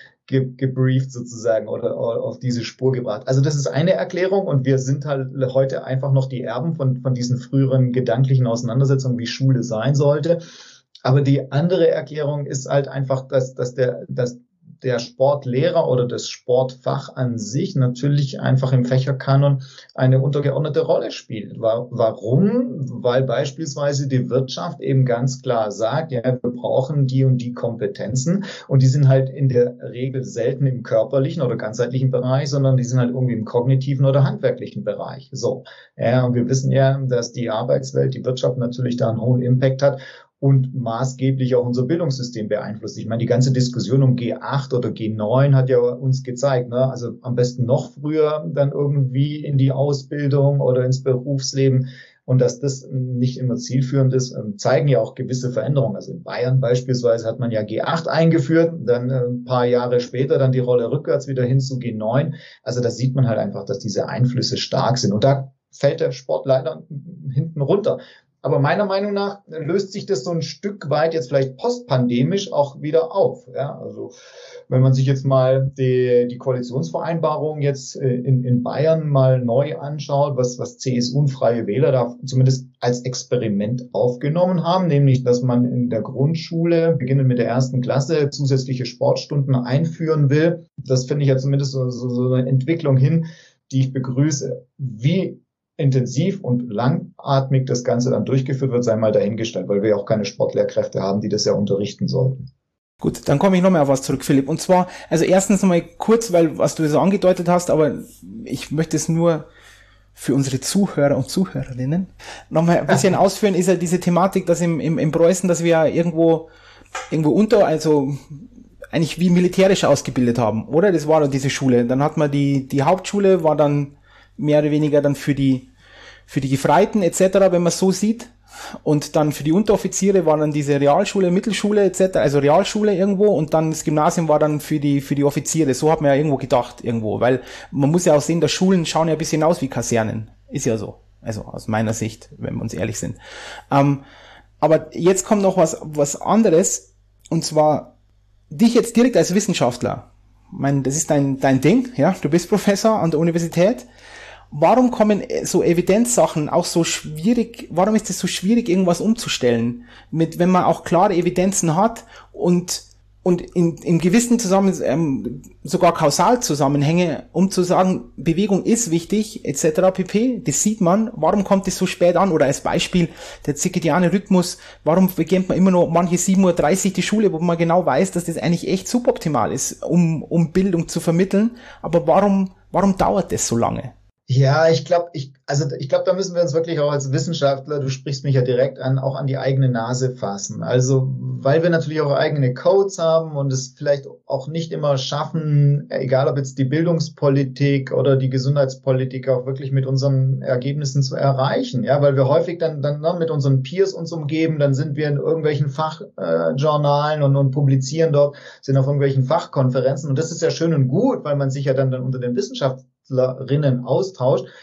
gebrieft sozusagen oder, oder auf diese Spur gebracht. Also das ist eine Erklärung und wir sind halt heute einfach noch die Erben von, von diesen früheren gedanklichen Auseinandersetzungen, wie Schule sein sollte. Aber die andere Erklärung ist halt einfach, dass, dass der, dass der Sportlehrer oder das Sportfach an sich natürlich einfach im Fächerkanon eine untergeordnete Rolle spielt. Warum? Weil beispielsweise die Wirtschaft eben ganz klar sagt, ja, wir brauchen die und die Kompetenzen und die sind halt in der Regel selten im körperlichen oder ganzheitlichen Bereich, sondern die sind halt irgendwie im kognitiven oder handwerklichen Bereich. So. Ja, und wir wissen ja, dass die Arbeitswelt, die Wirtschaft natürlich da einen hohen Impact hat und maßgeblich auch unser Bildungssystem beeinflusst. Ich meine, die ganze Diskussion um G acht oder G neun hat ja uns gezeigt, ne? Also am besten noch früher dann irgendwie in die Ausbildung oder ins Berufsleben. Und dass das nicht immer zielführend ist, zeigen ja auch gewisse Veränderungen. Also in Bayern beispielsweise hat man ja G acht eingeführt, dann ein paar Jahre später dann die Rolle rückwärts wieder hin zu G neun. Also da sieht man halt einfach, dass diese Einflüsse stark sind. Und da fällt der Sport leider hinten runter. Aber meiner Meinung nach löst sich das so ein Stück weit jetzt vielleicht postpandemisch auch wieder auf. Ja, also wenn man sich jetzt mal die, die Koalitionsvereinbarung jetzt in, in Bayern mal neu anschaut, was, was C S U und Freie Wähler da zumindest als Experiment aufgenommen haben, nämlich, dass man in der Grundschule, beginnend mit der ersten Klasse, zusätzliche Sportstunden einführen will. Das finde ich ja zumindest so, so, so eine Entwicklung hin, die ich begrüße. Wie intensiv und langatmig das Ganze dann durchgeführt wird, sei mal dahingestellt, weil wir ja auch keine Sportlehrkräfte haben, die das ja unterrichten sollten. Gut, dann komme ich nochmal auf was zurück, Philipp. Und zwar, also erstens nochmal kurz, weil was du so angedeutet hast, aber ich möchte es nur für unsere Zuhörer und Zuhörerinnen nochmal ein bisschen ausführen, ist ja diese Thematik, dass im, im, im Preußen, dass wir ja irgendwo, irgendwo unter, also eigentlich wie militärisch ausgebildet haben, oder? Das war dann diese Schule. Dann hat man die, die Hauptschule war dann mehr oder weniger dann für die für die Gefreiten et cetera, wenn man es so sieht. Und dann für die Unteroffiziere war dann diese Realschule, Mittelschule et cetera, also Realschule irgendwo. Und dann das Gymnasium war dann für die für die Offiziere. So hat man ja irgendwo gedacht, irgendwo. Weil man muss ja auch sehen, dass Schulen schauen ja ein bisschen aus wie Kasernen. Ist ja so. Also aus meiner Sicht, wenn wir uns ehrlich sind. Ähm, aber jetzt kommt noch was was anderes. Und zwar dich jetzt direkt als Wissenschaftler. Ich meine, das ist dein dein Ding, ja. Du bist Professor an der Universität. Warum kommen so Evidenzsachen auch so schwierig, warum ist es so schwierig, irgendwas umzustellen, mit, wenn man auch klare Evidenzen hat und, und in, in gewissen Zusammen, ähm, sogar Kausalzusammenhänge, um zu sagen, Bewegung ist wichtig, et cetera pp, das sieht man, warum kommt es so spät an? Oder als Beispiel, der zirkadiane Rhythmus, warum beginnt man immer noch manche sieben Uhr dreißig die Schule, wo man genau weiß, dass das eigentlich echt suboptimal ist, um, um Bildung zu vermitteln, aber warum, warum dauert das so lange? Ja, ich glaube, ich, also ich glaube, da müssen wir uns wirklich auch als Wissenschaftler, du sprichst mich ja direkt an, auch an die eigene Nase fassen. Also, weil wir natürlich auch eigene Codes haben und es vielleicht auch nicht immer schaffen, egal ob jetzt die Bildungspolitik oder die Gesundheitspolitik auch wirklich mit unseren Ergebnissen zu erreichen. Ja, weil wir häufig dann, dann ne, mit unseren Peers uns umgeben, dann sind wir in irgendwelchen Fachjournalen äh, und, und publizieren dort, sind auf irgendwelchen Fachkonferenzen und das ist ja schön und gut, weil man sich ja dann, dann unter den Wissenschaftlern Wissenschaftlerinnen austauscht.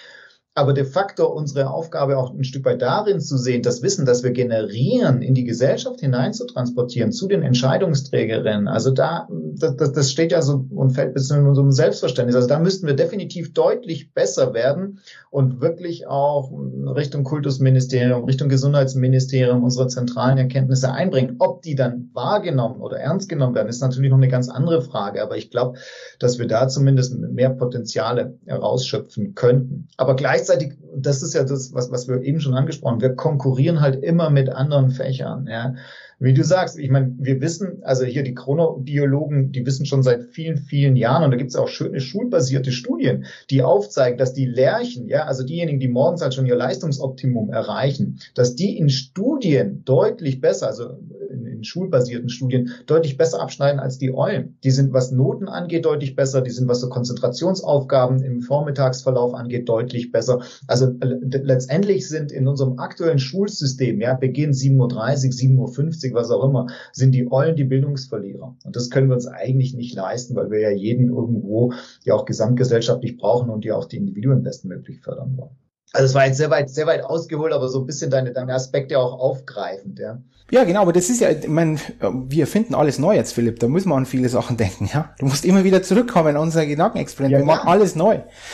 aber de facto unsere Aufgabe auch ein Stück weit darin zu sehen, das Wissen, das wir generieren, in die Gesellschaft hinein zu transportieren, zu den Entscheidungsträgerinnen. Also da, das, das steht ja so und fällt bis in unserem Selbstverständnis. Also da müssten wir definitiv deutlich besser werden und wirklich auch Richtung Kultusministerium, Richtung Gesundheitsministerium unsere zentralen Erkenntnisse einbringen. Ob die dann wahrgenommen oder ernst genommen werden, ist natürlich noch eine ganz andere Frage. Aber ich glaube, dass wir da zumindest mehr Potenziale herausschöpfen könnten. Aber gleichzeitig, das ist ja das, was, was wir eben schon angesprochen haben, wir konkurrieren halt immer mit anderen Fächern, ja. Wie du sagst, ich meine, wir wissen, also hier die Chronobiologen, die wissen schon seit vielen, vielen Jahren, und da gibt es auch schöne schulbasierte Studien, die aufzeigen, dass die Lerchen, ja, also diejenigen, die morgens halt schon ihr Leistungsoptimum erreichen, dass die in Studien deutlich besser, also in, in schulbasierten Studien, deutlich besser abschneiden als die Eulen. Die sind, was Noten angeht, deutlich besser, die sind, was so Konzentrationsaufgaben im Vormittagsverlauf angeht, deutlich besser. Also äh, letztendlich sind in unserem aktuellen Schulsystem, ja, Beginn sieben Uhr dreißig, sieben Uhr fünfzig, was auch immer, sind die Eulen die Bildungsverlierer. Und das können wir uns eigentlich nicht leisten, weil wir ja jeden irgendwo ja auch gesamtgesellschaftlich brauchen und ja auch die Individuen bestmöglich fördern wollen. Also es war jetzt sehr weit, sehr weit ausgeholt, aber so ein bisschen deine, deine Aspekte auch aufgreifend, ja. Ja, genau, aber das ist ja, ich meine, wir finden alles neu jetzt, Philipp, da muss man an viele Sachen denken, ja. Du musst immer wieder zurückkommen an unser Gedankenexperiment, ja, wir machen alles neu.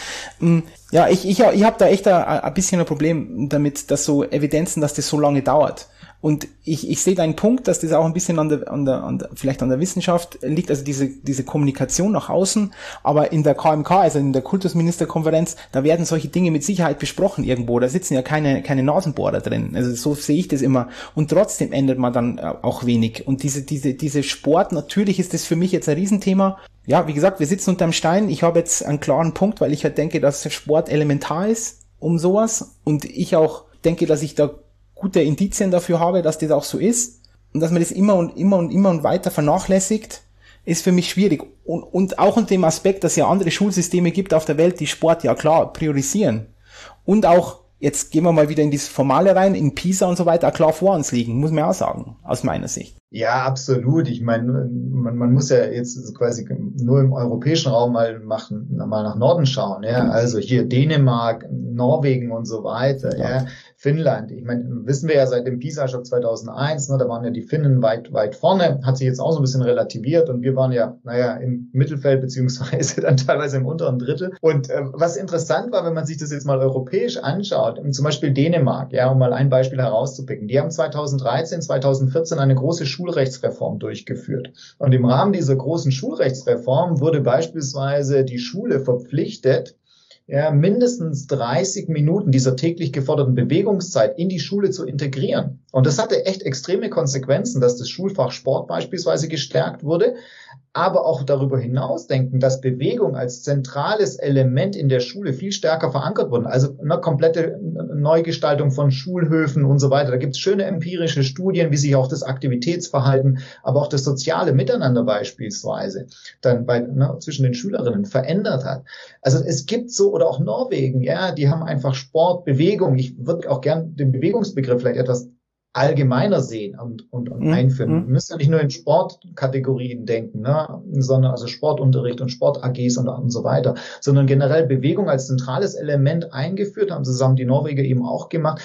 Ja, ich, ich, ich habe da echt ein, ein bisschen ein Problem damit, dass so Evidenzen, dass das so lange dauert. Und ich, ich sehe deinen Punkt, dass das auch ein bisschen an der, an der, an der, vielleicht an der Wissenschaft liegt, also diese, diese Kommunikation nach außen. Aber in der K M K, also in der Kultusministerkonferenz, da werden solche Dinge mit Sicherheit besprochen irgendwo. Da sitzen ja keine, keine Nasenbohrer drin. Also so sehe ich das immer. Und trotzdem ändert man dann auch wenig. Und diese, diese, diese Sport, natürlich ist das für mich jetzt ein Riesenthema. Ja, wie gesagt, wir sitzen unterm Stein. Ich habe jetzt einen klaren Punkt, weil ich halt denke, dass Sport elementar ist um sowas. Und ich auch denke, dass ich da gute Indizien dafür habe, dass das auch so ist, und dass man das immer und immer und immer und weiter vernachlässigt, ist für mich schwierig. Und, und auch unter dem Aspekt, dass es ja andere Schulsysteme gibt auf der Welt, die Sport ja klar priorisieren. Und auch, jetzt gehen wir mal wieder in dieses Formale rein, in PISA und so weiter, klar vor uns liegen, muss man auch sagen, aus meiner Sicht. Ja, absolut. Ich meine, man, man muss ja jetzt quasi nur im europäischen Raum mal machen, mal nach Norden schauen, ja. Also hier Dänemark, Norwegen und so weiter, ja. ja. Finnland. Ich meine, wissen wir ja seit dem PISA-Schock zweitausendeins, ne, da waren ja die Finnen weit, weit vorne, hat sich jetzt auch so ein bisschen relativiert, und wir waren ja, naja, im Mittelfeld beziehungsweise dann teilweise im unteren Drittel. Und äh, was interessant war, wenn man sich das jetzt mal europäisch anschaut, zum Beispiel Dänemark, ja, um mal ein Beispiel herauszupicken, die haben zweitausenddreizehn, zweitausendvierzehn eine große Schulrechtsreform durchgeführt. Und im Rahmen dieser großen Schulrechtsreform wurde beispielsweise die Schule verpflichtet, ja, mindestens dreißig Minuten dieser täglich geforderten Bewegungszeit in die Schule zu integrieren. Und das hatte echt extreme Konsequenzen, dass das Schulfach Sport beispielsweise gestärkt wurde, aber auch darüber hinaus denken, dass Bewegung als zentrales Element in der Schule viel stärker verankert wurde. Also eine komplette Neugestaltung von Schulhöfen und so weiter. Da gibt es schöne empirische Studien, wie sich auch das Aktivitätsverhalten, aber auch das soziale Miteinander beispielsweise dann bei, ne, zwischen den Schülerinnen verändert hat. Also es gibt so, oder auch Norwegen, ja, die haben einfach Sport, Bewegung. Ich würde auch gern den Bewegungsbegriff vielleicht etwas allgemeiner sehen und, und, und einführen. Wir müssen ja nicht nur in Sportkategorien denken, ne, sondern also Sportunterricht und Sport-A Gs und, und so weiter, sondern generell Bewegung als zentrales Element eingeführt, haben zusammen die Norweger eben auch gemacht.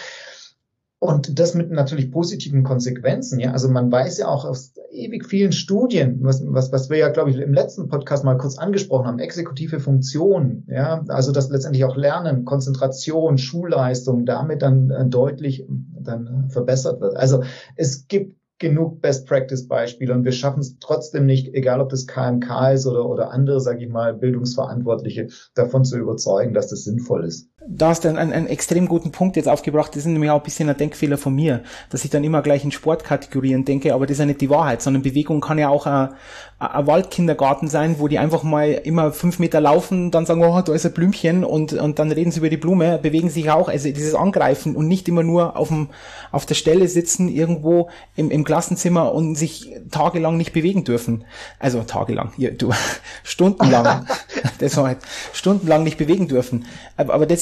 Und das mit natürlich positiven Konsequenzen, ja. Also man weiß ja auch aus ewig vielen Studien, was, was, was wir ja, glaube ich, im letzten Podcast mal kurz angesprochen haben, exekutive Funktionen, ja. Also, dass letztendlich auch Lernen, Konzentration, Schulleistung damit dann äh, deutlich dann äh, verbessert wird. Also, es gibt genug Best-Practice-Beispiele, und wir schaffen es trotzdem nicht, egal ob das K M K ist oder, oder andere, sage ich mal, Bildungsverantwortliche, davon zu überzeugen, dass das sinnvoll ist. Da hast du einen, einen extrem guten Punkt jetzt aufgebracht. Das ist nämlich auch ein bisschen ein Denkfehler von mir, dass ich dann immer gleich in Sportkategorien denke, aber das ist ja nicht die Wahrheit, sondern Bewegung kann ja auch ein, ein Waldkindergarten sein, wo die einfach mal immer fünf Meter laufen, dann sagen, oh, da ist ein Blümchen, und, und dann reden sie über die Blume, bewegen sich auch, also dieses Angreifen und nicht immer nur auf dem, auf der Stelle sitzen irgendwo im, im Klassenzimmer und sich tagelang nicht bewegen dürfen. Also tagelang, hier, du, stundenlang, das war halt, stundenlang nicht bewegen dürfen. Aber, aber das ist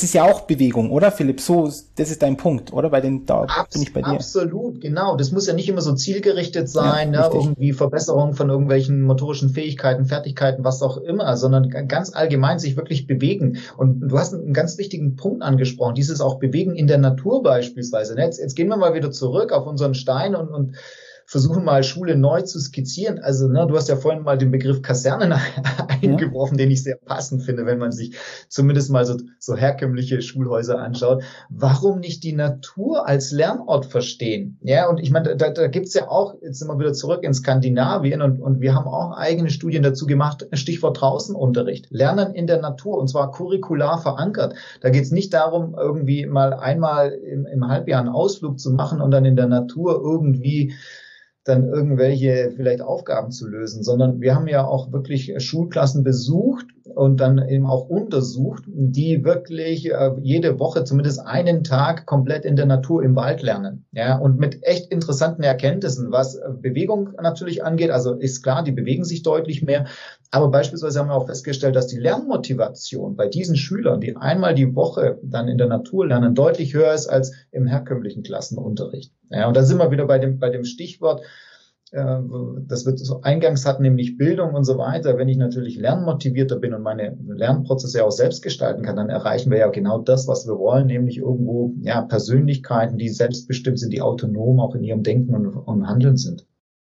ist ja auch Bewegung, oder Philipp? So, das ist dein Punkt, oder? Bei den, da Abs- bin ich bei dir. Absolut, genau. Das muss ja nicht immer so zielgerichtet sein, Ja, ne? richtig. Irgendwie Verbesserung von irgendwelchen motorischen Fähigkeiten, Fertigkeiten, was auch immer, sondern g- ganz allgemein sich wirklich bewegen. Und du hast einen ganz wichtigen Punkt angesprochen, dieses auch Bewegen in der Natur beispielsweise. Ne? Jetzt, jetzt gehen wir mal wieder zurück auf unseren Stein und, und versuchen mal Schule neu zu skizzieren. Also, ne, du hast ja vorhin mal den Begriff Kaserne eingeworfen, ja, den ich sehr passend finde, wenn man sich zumindest mal so, so herkömmliche Schulhäuser anschaut. Warum nicht die Natur als Lernort verstehen? Ja, und ich meine, da, da gibt's ja auch, jetzt sind wir wieder zurück in Skandinavien und, und wir haben auch eigene Studien dazu gemacht, Stichwort Draußenunterricht. Lernen in der Natur und zwar curricular verankert. Da geht's nicht darum, irgendwie mal einmal im, im Halbjahr einen Ausflug zu machen und dann in der Natur irgendwie dann irgendwelche vielleicht Aufgaben zu lösen, sondern wir haben ja auch wirklich Schulklassen besucht und dann eben auch untersucht, die wirklich äh, jede Woche zumindest einen Tag komplett in der Natur im Wald lernen. Ja, und mit echt interessanten Erkenntnissen, was Bewegung natürlich angeht. Also ist klar, die bewegen sich deutlich mehr. Aber beispielsweise haben wir auch festgestellt, dass die Lernmotivation bei diesen Schülern, die einmal die Woche dann in der Natur lernen, deutlich höher ist als im herkömmlichen Klassenunterricht. Ja, und da sind wir wieder bei dem, bei dem Stichwort, äh, das wir so eingangs hatten, nämlich Bildung und so weiter. Wenn ich natürlich lernmotivierter bin und meine Lernprozesse auch selbst gestalten kann, dann erreichen wir ja genau das, was wir wollen, nämlich irgendwo, ja, Persönlichkeiten, die selbstbestimmt sind, die autonom auch in ihrem Denken und, und Handeln sind.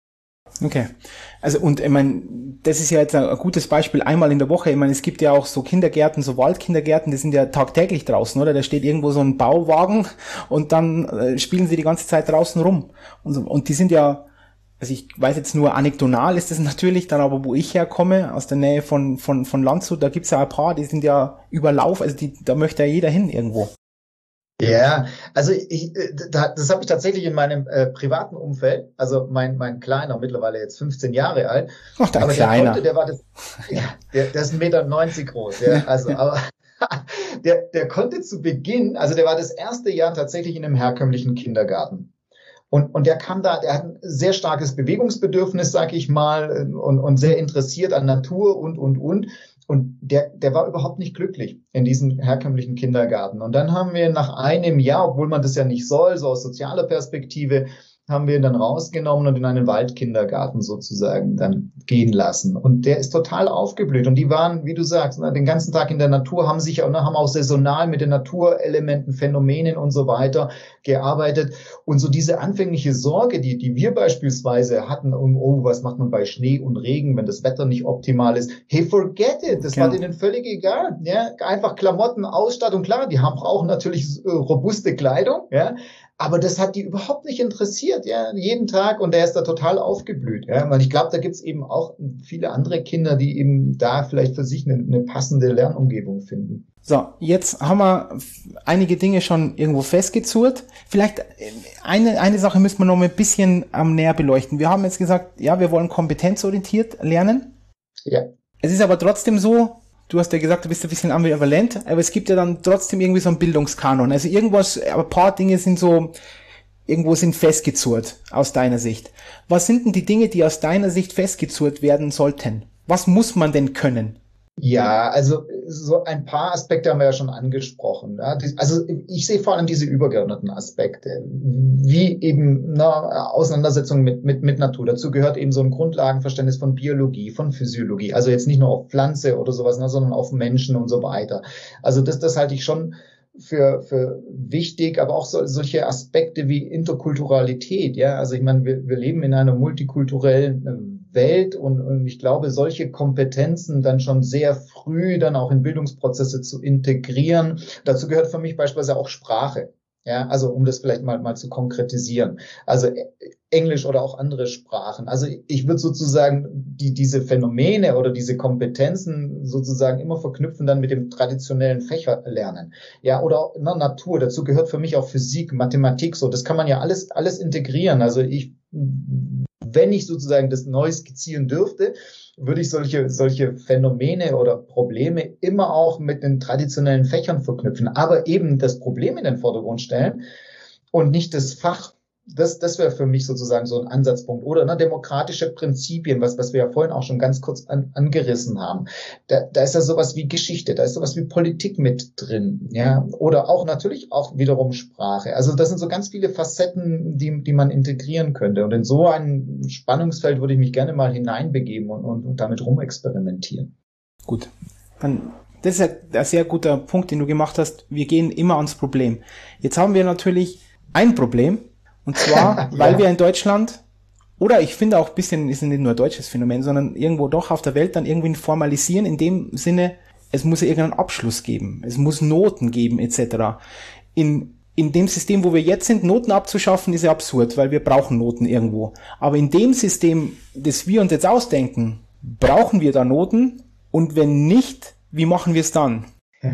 Okay. Also, und ich meine, das ist ja jetzt ein gutes Beispiel, einmal in der Woche. Ich meine, es gibt ja auch so Kindergärten, so Waldkindergärten, die sind ja tagtäglich draußen, oder? Da steht irgendwo so ein Bauwagen und dann äh, spielen sie die ganze Zeit draußen rum. Und, so, und die sind ja, also ich weiß jetzt nur anekdotal ist das natürlich, dann aber wo ich herkomme, aus der Nähe von von von Landshut, da gibt's ja ein paar, die sind ja überlauf, also die, da möchte ja jeder hin irgendwo. Ja, also ich, das habe ich tatsächlich in meinem äh, privaten Umfeld, also mein mein Kleiner, mittlerweile jetzt fünfzehn Jahre alt, Ach, dein aber der Kleiner. konnte, der war das, ja, der, der ist ein Meter neunzig groß, ja, also, aber der, der konnte zu Beginn, also der war das erste Jahr tatsächlich in einem herkömmlichen Kindergarten. Und, und der kam da, der hat ein sehr starkes Bewegungsbedürfnis, sag ich mal, und, und sehr interessiert an Natur und, und, und. Und der, der war überhaupt nicht glücklich in diesem herkömmlichen Kindergarten. Und dann haben wir nach einem Jahr, obwohl man das ja nicht soll, so aus sozialer Perspektive, haben wir ihn dann rausgenommen und in einen Waldkindergarten sozusagen dann gehen lassen. Und der ist total aufgeblüht. Und die waren, wie du sagst, den ganzen Tag in der Natur, haben sich auch, haben auch saisonal mit den Naturelementen, Phänomenen und so weiter gearbeitet. Und so diese anfängliche Sorge, die, die wir beispielsweise hatten, um, oh, was macht man bei Schnee und Regen, wenn das Wetter nicht optimal ist? Hey, forget it. Das Ja. war denen völlig egal. Ja, einfach Klamotten, Ausstattung, klar, die haben auch natürlich äh, robuste Kleidung, ja. Aber das hat die überhaupt nicht interessiert, ja, jeden Tag, und der ist da total aufgeblüht, ja, weil ich glaube, da gibt's eben auch viele andere Kinder, die eben da vielleicht für sich eine, eine passende Lernumgebung finden. So, jetzt haben wir einige Dinge schon irgendwo festgezurrt. Vielleicht eine eine Sache müssen wir noch mal ein bisschen ähm, näher beleuchten. Wir haben jetzt gesagt, ja, wir wollen kompetenzorientiert lernen. Ja. Es ist aber trotzdem so, du hast ja gesagt, du bist ein bisschen ambivalent, aber es gibt ja dann trotzdem irgendwie so einen Bildungskanon. Also irgendwas, aber ein paar Dinge sind so, irgendwo sind festgezurrt aus deiner Sicht. Was sind denn die Dinge, die aus deiner Sicht festgezurrt werden sollten? Was muss man denn können? Ja, also so ein paar Aspekte haben wir ja schon angesprochen. Ja. Also ich sehe vor allem diese übergeordneten Aspekte, wie eben na, Auseinandersetzung mit, mit, mit Natur. Dazu gehört eben so ein Grundlagenverständnis von Biologie, von Physiologie. Also jetzt nicht nur auf Pflanze oder sowas, ne, sondern auf Menschen und so weiter. Also das, das halte ich schon für, für wichtig, aber auch so, solche Aspekte wie Interkulturalität. Ja, also ich meine, wir, wir leben in einer multikulturellen Welt und, und ich glaube, solche Kompetenzen dann schon sehr früh dann auch in Bildungsprozesse zu integrieren. Dazu gehört für mich beispielsweise auch Sprache. Ja, also um das vielleicht mal mal zu konkretisieren. Also Englisch oder auch andere Sprachen. Also ich würde sozusagen die diese Phänomene oder diese Kompetenzen sozusagen immer verknüpfen dann mit dem traditionellen Fächerlernen. Ja, oder na, Natur. Dazu gehört für mich auch Physik, Mathematik. So, das kann man ja alles alles integrieren. Also ich wenn ich sozusagen das neu skizzieren dürfte, würde ich solche, solche Phänomene oder Probleme immer auch mit den traditionellen Fächern verknüpfen, aber eben das Problem in den Vordergrund stellen und nicht das Fach. das, das wäre für mich sozusagen so ein Ansatzpunkt. Oder ne, demokratische Prinzipien, was, was wir ja vorhin auch schon ganz kurz an, angerissen haben. Da, da ist ja sowas wie Geschichte, da ist sowas wie Politik mit drin, ja. Oder auch natürlich auch wiederum Sprache. Also das sind so ganz viele Facetten, die, die man integrieren könnte. Und in so ein Spannungsfeld würde ich mich gerne mal hineinbegeben und, und, und damit rumexperimentieren. Gut. Dann, das ist ein sehr guter Punkt, den du gemacht hast. Wir gehen immer ans Problem. Jetzt haben wir natürlich ein Problem. Und zwar, weil ja. wir in Deutschland, oder ich finde auch ein bisschen, ist nicht nur ein deutsches Phänomen, sondern irgendwo doch auf der Welt dann irgendwie formalisieren, in dem Sinne, es muss ja irgendeinen Abschluss geben, es muss Noten geben, et cetera. In, in dem System, wo wir jetzt sind, Noten abzuschaffen, ist ja absurd, weil wir brauchen Noten irgendwo. Aber in dem System, das wir uns jetzt ausdenken, brauchen wir da Noten? Und wenn nicht, wie machen wir es dann?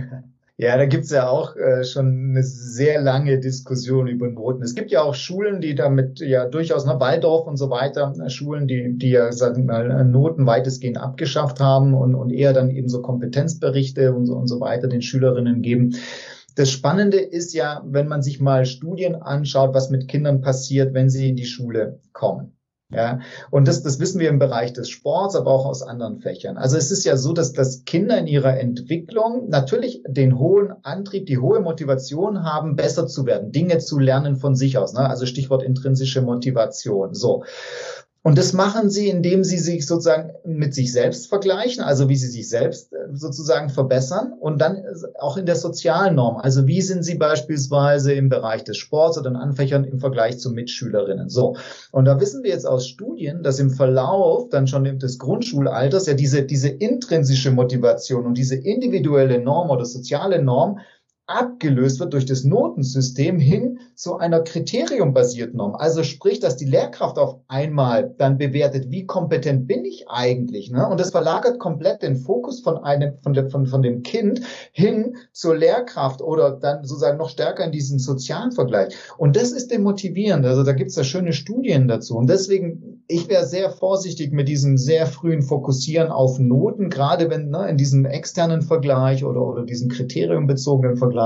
Ja, da gibt's ja auch äh, schon eine sehr lange Diskussion über Noten. Es gibt ja auch Schulen, die damit ja durchaus, ne, Waldorf und so weiter, äh, Schulen, die die ja, sagen wir mal, Noten weitestgehend abgeschafft haben und und eher dann eben so Kompetenzberichte und so und so weiter den Schülerinnen geben. Das Spannende ist ja, wenn man sich mal Studien anschaut, was mit Kindern passiert, wenn sie in die Schule kommen. Ja, und das, das wissen wir im Bereich des Sports, aber auch aus anderen Fächern. Also es ist ja so, dass, dass Kinder in ihrer Entwicklung natürlich den hohen Antrieb, die hohe Motivation haben, besser zu werden, Dinge zu lernen von sich aus, ne? Also Stichwort intrinsische Motivation. So. Und das machen sie, indem sie sich sozusagen mit sich selbst vergleichen, also wie sie sich selbst sozusagen verbessern und dann auch in der sozialen Norm. Also wie sind sie beispielsweise im Bereich des Sports oder in Anfächern im Vergleich zu Mitschülerinnen. So. Und da wissen wir jetzt aus Studien, dass im Verlauf dann schon des Grundschulalters ja diese, diese intrinsische Motivation und diese individuelle Norm oder soziale Norm abgelöst wird durch das Notensystem hin zu einer kriteriumbasierten Norm. Also sprich, dass die Lehrkraft auf einmal dann bewertet, wie kompetent bin ich eigentlich, ne? Und das verlagert komplett den Fokus von einem, von dem, von, von dem Kind hin zur Lehrkraft oder dann sozusagen noch stärker in diesen sozialen Vergleich. Und das ist demotivierend. Also da gibt's ja schöne Studien dazu. Und deswegen, ich wäre sehr vorsichtig mit diesem sehr frühen Fokussieren auf Noten, gerade wenn, ne, in diesem externen Vergleich oder, oder diesem kriteriumbezogenen Vergleich,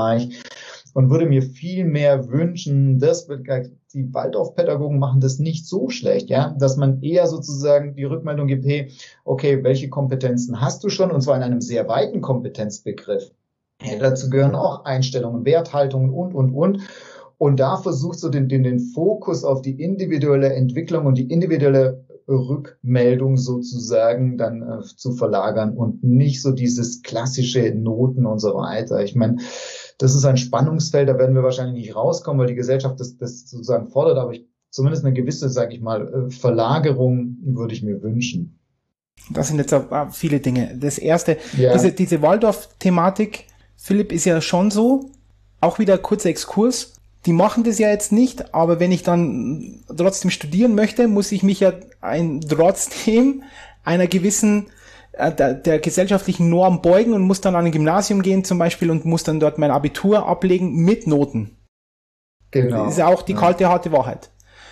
und würde mir viel mehr wünschen, dass die Waldorfpädagogen machen das nicht so schlecht, ja, dass man eher sozusagen die Rückmeldung gibt, hey, okay, welche Kompetenzen hast du schon, und zwar in einem sehr weiten Kompetenzbegriff. Ja, dazu gehören auch Einstellungen, Werthaltungen und, und, und. Und da versuchst du den, den, den Fokus auf die individuelle Entwicklung und die individuelle Rückmeldung sozusagen dann äh, zu verlagern und nicht so dieses klassische Noten und so weiter. Ich meine, das ist ein Spannungsfeld, da werden wir wahrscheinlich nicht rauskommen, weil die Gesellschaft das, das sozusagen fordert, aber ich, zumindest eine gewisse, sage ich mal, Verlagerung würde ich mir wünschen. Das sind jetzt auch viele Dinge. Das erste, ja. diese, diese Waldorf-Thematik, Philipp, ist ja schon so, auch wieder ein kurzer Exkurs. Die machen das ja jetzt nicht, aber wenn ich dann trotzdem studieren möchte, muss ich mich ja ein, trotzdem einer gewissen, äh, der, der gesellschaftlichen Norm beugen und muss dann an ein Gymnasium gehen zum Beispiel und muss dann dort mein Abitur ablegen mit Noten. Genau. Das ist ja auch die ja. kalte, harte Wahrheit.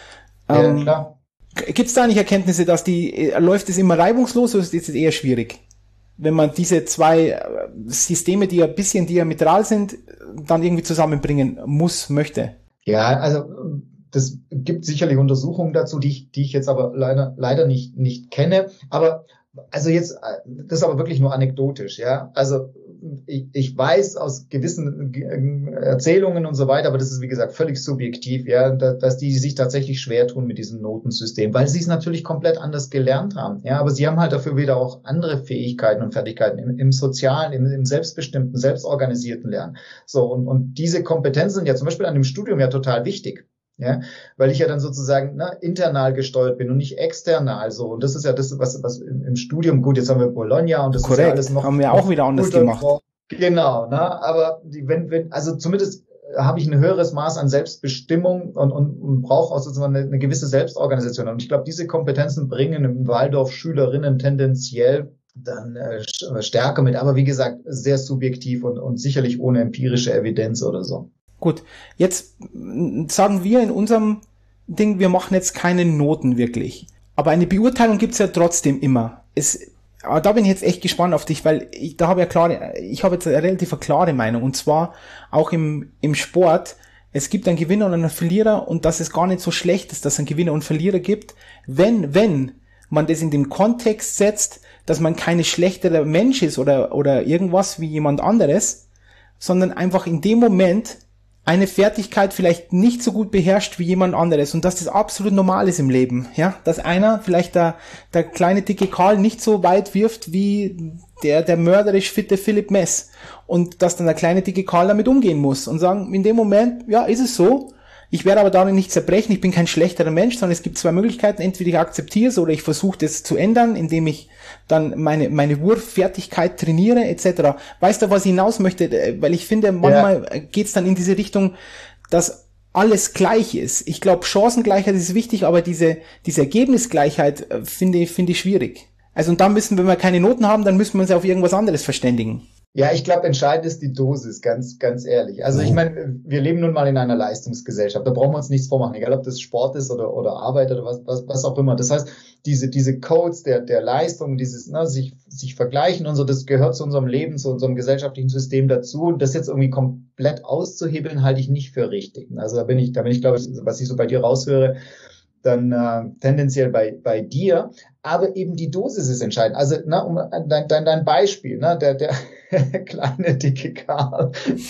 Ja, ähm, klar. Gibt es da eigentlich Erkenntnisse, dass die, äh, läuft es immer reibungslos oder ist es eher schwierig? Wenn man diese zwei Systeme, die ein bisschen diametral sind, dann irgendwie zusammenbringen muss, möchte. Ja, also das gibt sicherlich Untersuchungen dazu, die ich, die ich jetzt aber leider leider nicht nicht kenne. Aber also jetzt, das ist aber wirklich nur anekdotisch, ja. Also ich, ich weiß aus gewissen Erzählungen und so weiter, aber das ist wie gesagt völlig subjektiv, ja, dass die sich tatsächlich schwer tun mit diesem Notensystem, weil sie es natürlich komplett anders gelernt haben, ja. Aber sie haben halt dafür wieder auch andere Fähigkeiten und Fertigkeiten im, im sozialen, im, im selbstbestimmten, selbstorganisierten Lernen. So und und diese Kompetenzen sind ja zum Beispiel an dem Studium ja total wichtig. Ja, weil ich ja dann sozusagen ne, internal gesteuert bin und nicht external so. Und das ist ja das, was, was im, im Studium, gut, jetzt haben wir Bologna und das Korrekt, ist ja alles noch. Haben wir auch wieder anders gemacht. Genau, ne, aber die, wenn, wenn, also zumindest habe ich ein höheres Maß an Selbstbestimmung und, und, und brauche auch sozusagen eine, eine gewisse Selbstorganisation. Und ich glaube, diese Kompetenzen bringen im Waldorf Schülerinnen tendenziell dann äh, stärker mit, aber wie gesagt, sehr subjektiv und, und sicherlich ohne empirische Evidenz oder so. Gut, jetzt sagen wir in unserem Ding, wir machen jetzt keine Noten wirklich. Aber eine Beurteilung gibt's ja trotzdem immer. Es, aber da bin ich jetzt echt gespannt auf dich, weil ich, da habe ja klare, ich habe jetzt eine relativ klare Meinung. Und zwar auch im, im Sport Es gibt einen Gewinner und einen Verlierer und dass es gar nicht so schlecht ist, dass es einen Gewinner und Verlierer gibt, wenn, wenn man das in den Kontext setzt, dass man keine schlechtere Mensch ist oder, oder irgendwas wie jemand anderes, sondern einfach in dem Moment eine Fertigkeit vielleicht nicht so gut beherrscht wie jemand anderes und dass das absolut normal ist im Leben, ja, dass einer vielleicht der, der kleine dicke Karl nicht so weit wirft wie der, der mörderisch fitte Philipp Mess und dass dann der kleine dicke Karl damit umgehen muss und sagen, in dem Moment, ja, ist es so, ich werde aber darin nicht zerbrechen, ich bin kein schlechterer Mensch, sondern es gibt zwei Möglichkeiten, entweder ich akzeptiere es oder ich versuche das zu ändern, indem ich dann meine meine Wurffertigkeit trainiere et cetera. Weißt du, was ich hinaus möchte? Weil ich finde, manchmal ja. geht's dann in diese Richtung, dass alles gleich ist. Ich glaube, Chancengleichheit ist wichtig, aber diese diese Ergebnisgleichheit finde ich finde ich schwierig. Also und da müssen, wenn wir keine Noten haben, dann müssen wir uns auf irgendwas anderes verständigen. Ja, ich glaube, entscheidend ist die Dosis, ganz, ganz ehrlich. Also ich meine, wir leben nun mal in einer Leistungsgesellschaft. Da brauchen wir uns nichts vormachen, egal ob das Sport ist oder, oder Arbeit oder was, was, was auch immer. Das heißt, diese, diese Codes der, der Leistung, dieses, ne, sich, sich vergleichen und so, das gehört zu unserem Leben, zu unserem gesellschaftlichen System dazu. Und das jetzt irgendwie komplett auszuhebeln, halte ich nicht für richtig. Also da bin ich, da bin ich, glaube ich, was ich so bei dir raushöre, dann äh, tendenziell bei bei dir, aber eben die Dosis ist entscheidend. Also ne, um dein, dein, dein Beispiel, ne, der der kleine dicke Karl,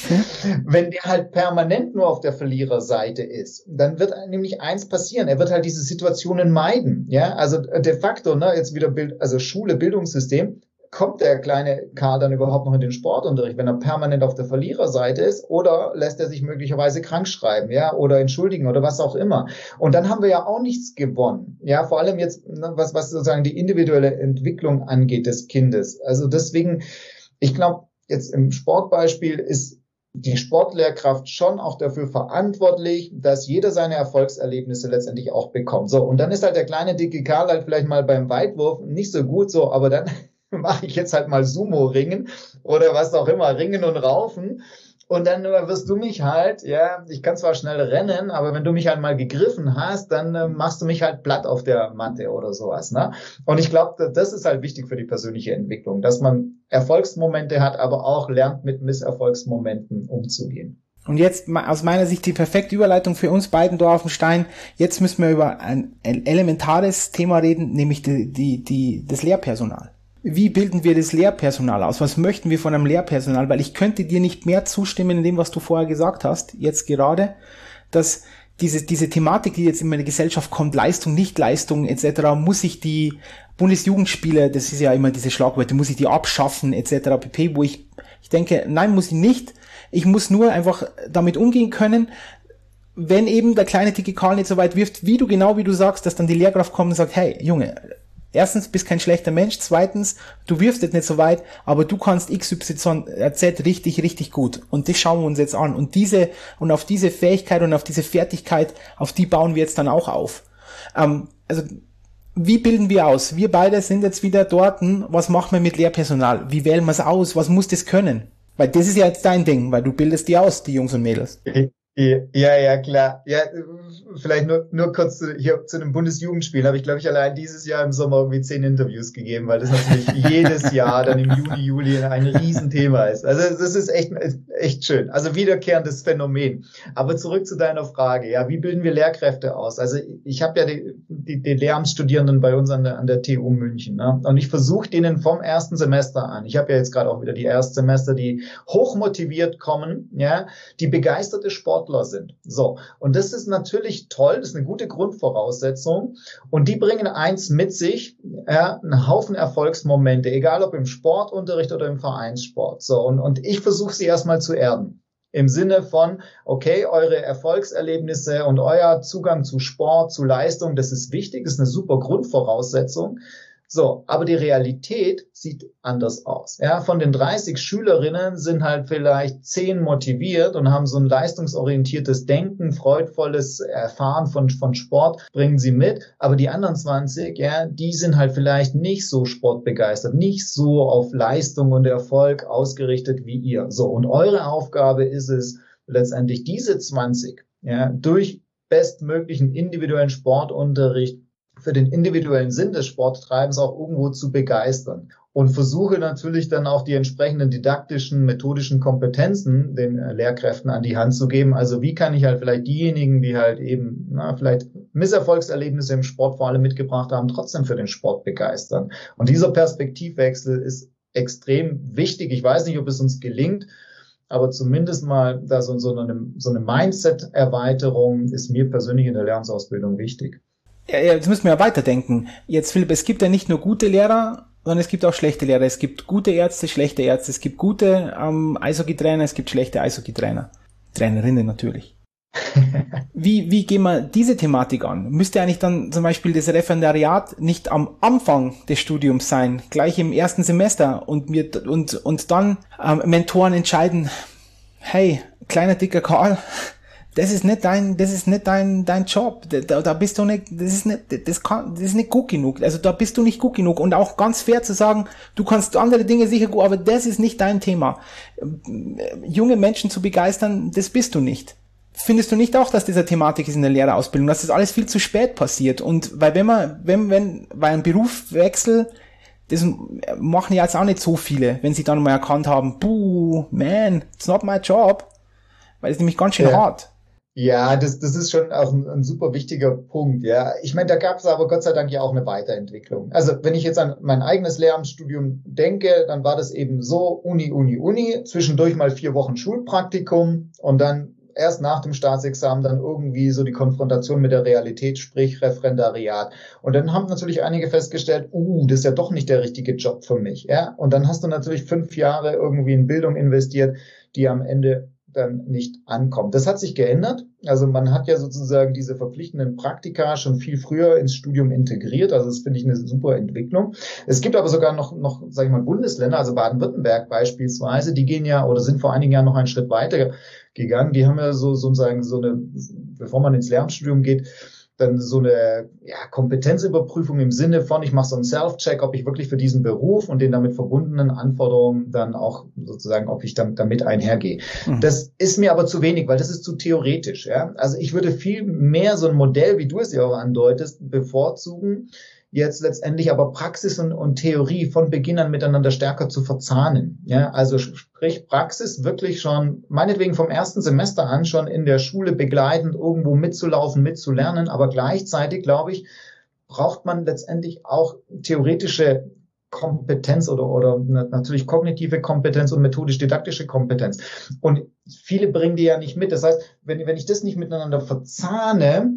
wenn der halt permanent nur auf der Verliererseite ist, dann wird nämlich eins passieren: Er wird halt diese Situationen meiden. Ja, also de facto, ne, jetzt wieder Bild, also Schule, Bildungssystem. Kommt der kleine Karl dann überhaupt noch in den Sportunterricht, wenn er permanent auf der Verliererseite ist, oder lässt er sich möglicherweise krank schreiben, ja, oder entschuldigen oder was auch immer. Und dann haben wir ja auch nichts gewonnen, ja, vor allem jetzt, was, was sozusagen die individuelle Entwicklung angeht des Kindes. Also deswegen, ich glaube, jetzt im Sportbeispiel ist die Sportlehrkraft schon auch dafür verantwortlich, dass jeder seine Erfolgserlebnisse letztendlich auch bekommt. So, und dann ist halt der kleine dicke Karl halt vielleicht mal beim Weitwurf nicht so gut, so, aber dann mache ich jetzt halt mal Sumo-Ringen oder was auch immer, Ringen und Raufen. Und dann wirst du mich halt, ja, ich kann zwar schnell rennen, aber wenn du mich halt mal gegriffen hast, dann äh, machst du mich halt platt auf der Matte oder sowas, ne? Und ich glaube, das ist halt wichtig für die persönliche Entwicklung, dass man Erfolgsmomente hat, aber auch lernt, mit Misserfolgsmomenten umzugehen. Und jetzt aus meiner Sicht die perfekte Überleitung für uns beiden da auf dem Stein. Jetzt müssen wir über ein elementares Thema reden, nämlich die, die, die, das Lehrpersonal. Wie bilden wir das Lehrpersonal aus? Was möchten wir von einem Lehrpersonal? Weil ich könnte dir nicht mehr zustimmen in dem, was du vorher gesagt hast, jetzt gerade, dass diese diese Thematik, die jetzt in meine Gesellschaft kommt, Leistung, Nicht-Leistung et cetera, muss ich die Bundesjugendspiele, das ist ja immer diese Schlagworte, muss ich die abschaffen et cetera pp., wo ich ich denke, nein, muss ich nicht. Ich muss nur einfach damit umgehen können, wenn eben der kleine dicke Karl nicht so weit wirft, wie du genau wie du sagst, dass dann die Lehrkraft kommt und sagt, hey, Junge, erstens, bist kein schlechter Mensch. Zweitens, du wirfst jetzt nicht so weit, aber du kannst X Y Z richtig, richtig gut. Und das schauen wir uns jetzt an. Und diese, und auf diese Fähigkeit und auf diese Fertigkeit, auf die bauen wir jetzt dann auch auf. Ähm, also, wie bilden wir aus? Wir beide sind jetzt wieder dort. Was machen wir mit Lehrpersonal? Wie wählen wir es aus? Was muss das können? Weil das ist ja jetzt dein Ding, weil du bildest die aus, die Jungs und Mädels. Ja, ja, klar. Ja, vielleicht nur, nur kurz zu, hier zu den Bundesjugendspielen habe ich, glaube ich, allein dieses Jahr im Sommer irgendwie zehn Interviews gegeben, weil das natürlich jedes Jahr dann im Juni, Juli ein Riesenthema ist. Also das ist echt, echt schön. Also wiederkehrendes Phänomen. Aber zurück zu deiner Frage. Ja, wie bilden wir Lehrkräfte aus? Also ich habe ja die, die, die Lehramtsstudierenden bei uns an der, an der T U München, ne? Und ich versuche denen vom ersten Semester an. Ich habe ja jetzt gerade auch wieder die Erstsemester, die hochmotiviert kommen, ja, die begeisterte Sport sind. So. Und das ist natürlich toll. Das ist eine gute Grundvoraussetzung. Und die bringen eins mit sich, ja, einen Haufen Erfolgsmomente, egal ob im Sportunterricht oder im Vereinssport. So. Und, und ich versuche sie erstmal zu erden. Im Sinne von, okay, eure Erfolgserlebnisse und euer Zugang zu Sport, zu Leistung, das ist wichtig, das ist eine super Grundvoraussetzung. So, aber die Realität sieht anders aus. Ja, von den dreißig Schülerinnen sind halt vielleicht zehn motiviert und haben so ein leistungsorientiertes Denken, freudvolles Erfahren von, von Sport, bringen sie mit. Aber die anderen zwanzig, ja, die sind halt vielleicht nicht so sportbegeistert, nicht so auf Leistung und Erfolg ausgerichtet wie ihr. So, und eure Aufgabe ist es, letztendlich diese zwanzig, ja, durch bestmöglichen individuellen Sportunterricht für den individuellen Sinn des Sporttreibens auch irgendwo zu begeistern. und versuche natürlich dann auch die entsprechenden didaktischen, methodischen Kompetenzen den äh, Lehrkräften an die Hand zu geben. Also wie kann ich halt vielleicht diejenigen, die halt eben na, vielleicht Misserfolgserlebnisse im Sport vor allem mitgebracht haben, trotzdem für den Sport begeistern. Und dieser Perspektivwechsel ist extrem wichtig. Ich weiß nicht, ob es uns gelingt, aber zumindest mal da so, so eine, so eine Mindset-Erweiterung ist mir persönlich in der Lehramtsausbildung wichtig. Ja, jetzt müssen wir ja weiterdenken. Jetzt, Philipp, es gibt ja nicht nur gute Lehrer, sondern es gibt auch schlechte Lehrer. Es gibt gute Ärzte, schlechte Ärzte. Es gibt gute ähm, Eishockey-Trainer, es gibt schlechte Eishockey-Trainer. Trainerinnen natürlich. Wie, wie gehen wir diese Thematik an? Müsste eigentlich dann zum Beispiel das Referendariat nicht am Anfang des Studiums sein, gleich im ersten Semester und mir, und, und dann ähm, Mentoren entscheiden, hey, kleiner dicker Karl, das ist nicht dein, das ist nicht dein, dein Job. Da, da bist du nicht, das ist nicht, das kann, das ist nicht gut genug. Also da bist du nicht gut genug. Und auch ganz fair zu sagen, du kannst andere Dinge sicher gut, aber das ist nicht dein Thema. Junge Menschen zu begeistern, das bist du nicht. Findest du nicht auch, dass diese Thematik ist in der Lehrerausbildung, dass das alles viel zu spät passiert? Und weil wenn man, wenn, wenn, weil ein Berufswechsel, das machen ja jetzt auch nicht so viele, wenn sie dann mal erkannt haben, buh, man, it's not my job. Weil es ist nämlich ganz schön ja. hart. Ja, das, das ist schon auch ein, ein super wichtiger Punkt, ja. Ich meine, da gab es aber Gott sei Dank ja auch eine Weiterentwicklung. Also wenn ich jetzt an mein eigenes Lehramtsstudium denke, dann war das eben so Uni, Uni, Uni, zwischendurch mal vier Wochen Schulpraktikum und dann erst nach dem Staatsexamen dann irgendwie so die Konfrontation mit der Realität, sprich Referendariat. Und dann haben natürlich einige festgestellt, uh, das ist ja doch nicht der richtige Job für mich, ja. Und dann hast du natürlich fünf Jahre irgendwie in Bildung investiert, die am Ende dann nicht ankommt. Das hat sich geändert. Also man hat ja sozusagen diese verpflichtenden Praktika schon viel früher ins Studium integriert. Also das finde ich eine super Entwicklung. Es gibt aber sogar noch, noch, sage ich mal, Bundesländer, also Baden-Württemberg beispielsweise, die gehen ja oder sind vor einigen Jahren noch einen Schritt weiter gegangen. Die haben ja so sozusagen so eine, bevor man ins Lehramtsstudium geht, dann so eine ja, Kompetenzüberprüfung im Sinne von, ich mache so einen Self-Check, ob ich wirklich für diesen Beruf und den damit verbundenen Anforderungen dann auch sozusagen, ob ich damit, damit einhergehe. Mhm. Das ist mir aber zu wenig, weil das ist zu theoretisch. Ja? Also ich würde viel mehr so ein Modell, wie du es ja auch andeutest, bevorzugen, jetzt letztendlich aber Praxis und, und Theorie von Beginn an miteinander stärker zu verzahnen. Ja, also sprich Praxis wirklich schon, meinetwegen vom ersten Semester an schon in der Schule begleitend irgendwo mitzulaufen, mitzulernen, aber gleichzeitig, glaube ich, braucht man letztendlich auch theoretische Kompetenz oder, oder natürlich kognitive Kompetenz und methodisch-didaktische Kompetenz. Und viele bringen die ja nicht mit. Das heißt, wenn, wenn ich das nicht miteinander verzahne,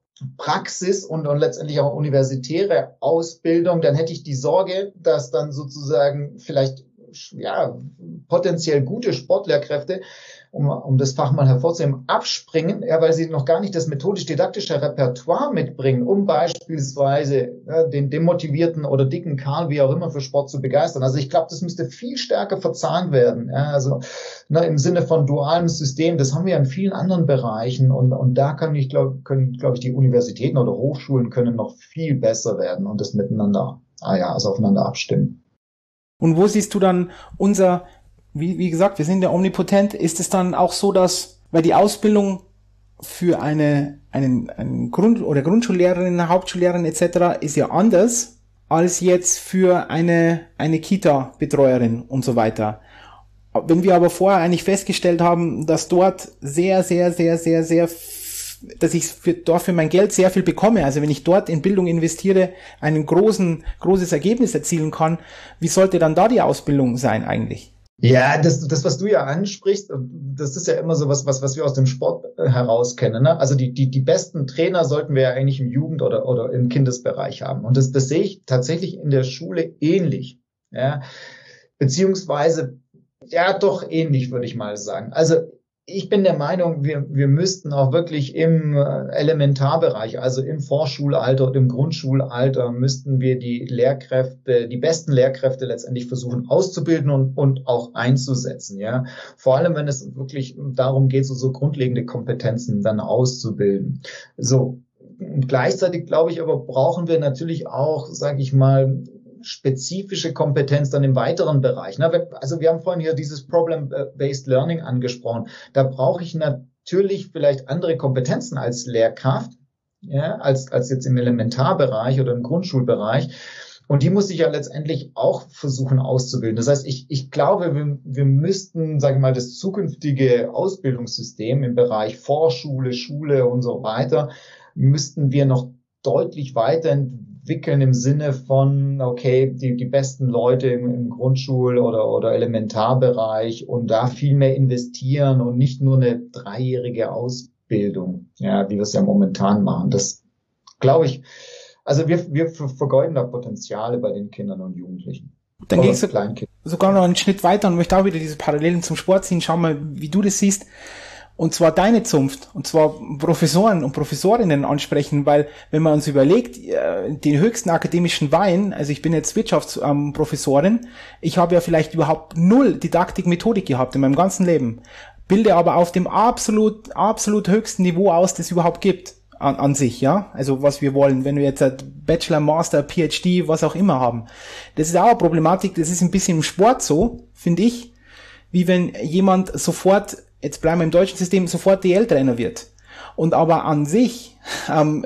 Praxis und, und letztendlich auch universitäre Ausbildung, dann hätte ich die Sorge, dass dann sozusagen vielleicht ja potenziell gute Sportlehrkräfte, um, um das Fach mal hervorzuheben, abspringen, ja, weil sie noch gar nicht das methodisch-didaktische Repertoire mitbringen, um beispielsweise ja, den demotivierten oder dicken Karl, wie auch immer, für Sport zu begeistern. Also ich glaube, das müsste viel stärker verzahnt werden. Ja, also ne, im Sinne von dualem System, das haben wir in vielen anderen Bereichen und, und da kann ich, glaub, können, glaube ich, die Universitäten oder Hochschulen können noch viel besser werden und das miteinander, ah ja, also aufeinander abstimmen. Und wo siehst du dann unser, wie, wie gesagt, wir sind ja omnipotent, ist es dann auch so, dass, weil die Ausbildung für eine, einen, einen Grund- oder Grundschullehrerin, Hauptschullehrerin et cetera ist ja anders als jetzt für eine, eine Kita-Betreuerin und so weiter. Wenn wir aber vorher eigentlich festgestellt haben, dass dort sehr, sehr, sehr, sehr, sehr dass ich für, dort für mein Geld sehr viel bekomme. Also wenn ich dort in Bildung investiere, ein großen, großes Ergebnis erzielen kann, wie sollte dann da die Ausbildung sein eigentlich? Ja, das, das, was du ja ansprichst, das ist ja immer so was, was, was wir aus dem Sport heraus kennen, ne? Also die, die, die besten Trainer sollten wir ja eigentlich im Jugend- oder, oder im Kindesbereich haben. Und das, das sehe ich tatsächlich in der Schule ähnlich, ja. Beziehungsweise, ja, doch ähnlich, würde ich mal sagen. Also, ich bin der Meinung, wir, wir müssten auch wirklich im Elementarbereich, also im Vorschulalter und im Grundschulalter, müssten wir die Lehrkräfte, die besten Lehrkräfte letztendlich versuchen auszubilden und, und auch einzusetzen, ja. Vor allem, wenn es wirklich darum geht, so, so grundlegende Kompetenzen dann auszubilden. So. Und gleichzeitig, glaube ich, aber brauchen wir natürlich auch, sage ich mal, spezifische Kompetenz dann im weiteren Bereich. Also wir haben vorhin hier dieses Problem-Based Learning angesprochen. Da brauche ich natürlich vielleicht andere Kompetenzen als Lehrkraft, ja, als, als jetzt im Elementarbereich oder im Grundschulbereich. Und die muss ich ja letztendlich auch versuchen auszubilden. Das heißt, ich, ich glaube, wir, wir müssten, sage ich mal, das zukünftige Ausbildungssystem im Bereich Vorschule, Schule und so weiter, müssten wir noch deutlich weiterentwickeln im Sinne von, okay, die, die besten Leute im, im Grundschul- oder, oder Elementarbereich und da viel mehr investieren und nicht nur eine dreijährige Ausbildung, ja, wie wir es ja momentan machen. Das glaube ich, also wir, wir vergeuden da Potenziale bei den Kindern und Jugendlichen. Dann gehe ich so, sogar noch einen Schritt weiter und möchte auch wieder diese Parallelen zum Sport ziehen. Schau mal, wie du das siehst. Und zwar deine Zunft, und zwar Professoren und Professorinnen ansprechen, weil wenn man uns überlegt, den höchsten akademischen Wein, also ich bin jetzt Wirtschaftsprofessorin, ich habe ja vielleicht überhaupt null Didaktik, Methodik gehabt in meinem ganzen Leben, bilde aber auf dem absolut, absolut höchsten Niveau aus, das es überhaupt gibt. An, an sich, ja, also was wir wollen, wenn wir jetzt ein Bachelor, Master, P H D, was auch immer haben. Das ist auch eine Problematik, das ist ein bisschen im Sport so, finde ich, wie wenn jemand sofort, jetzt bleiben wir im deutschen System, sofort D L-Trainer wird. Und aber an sich, ähm,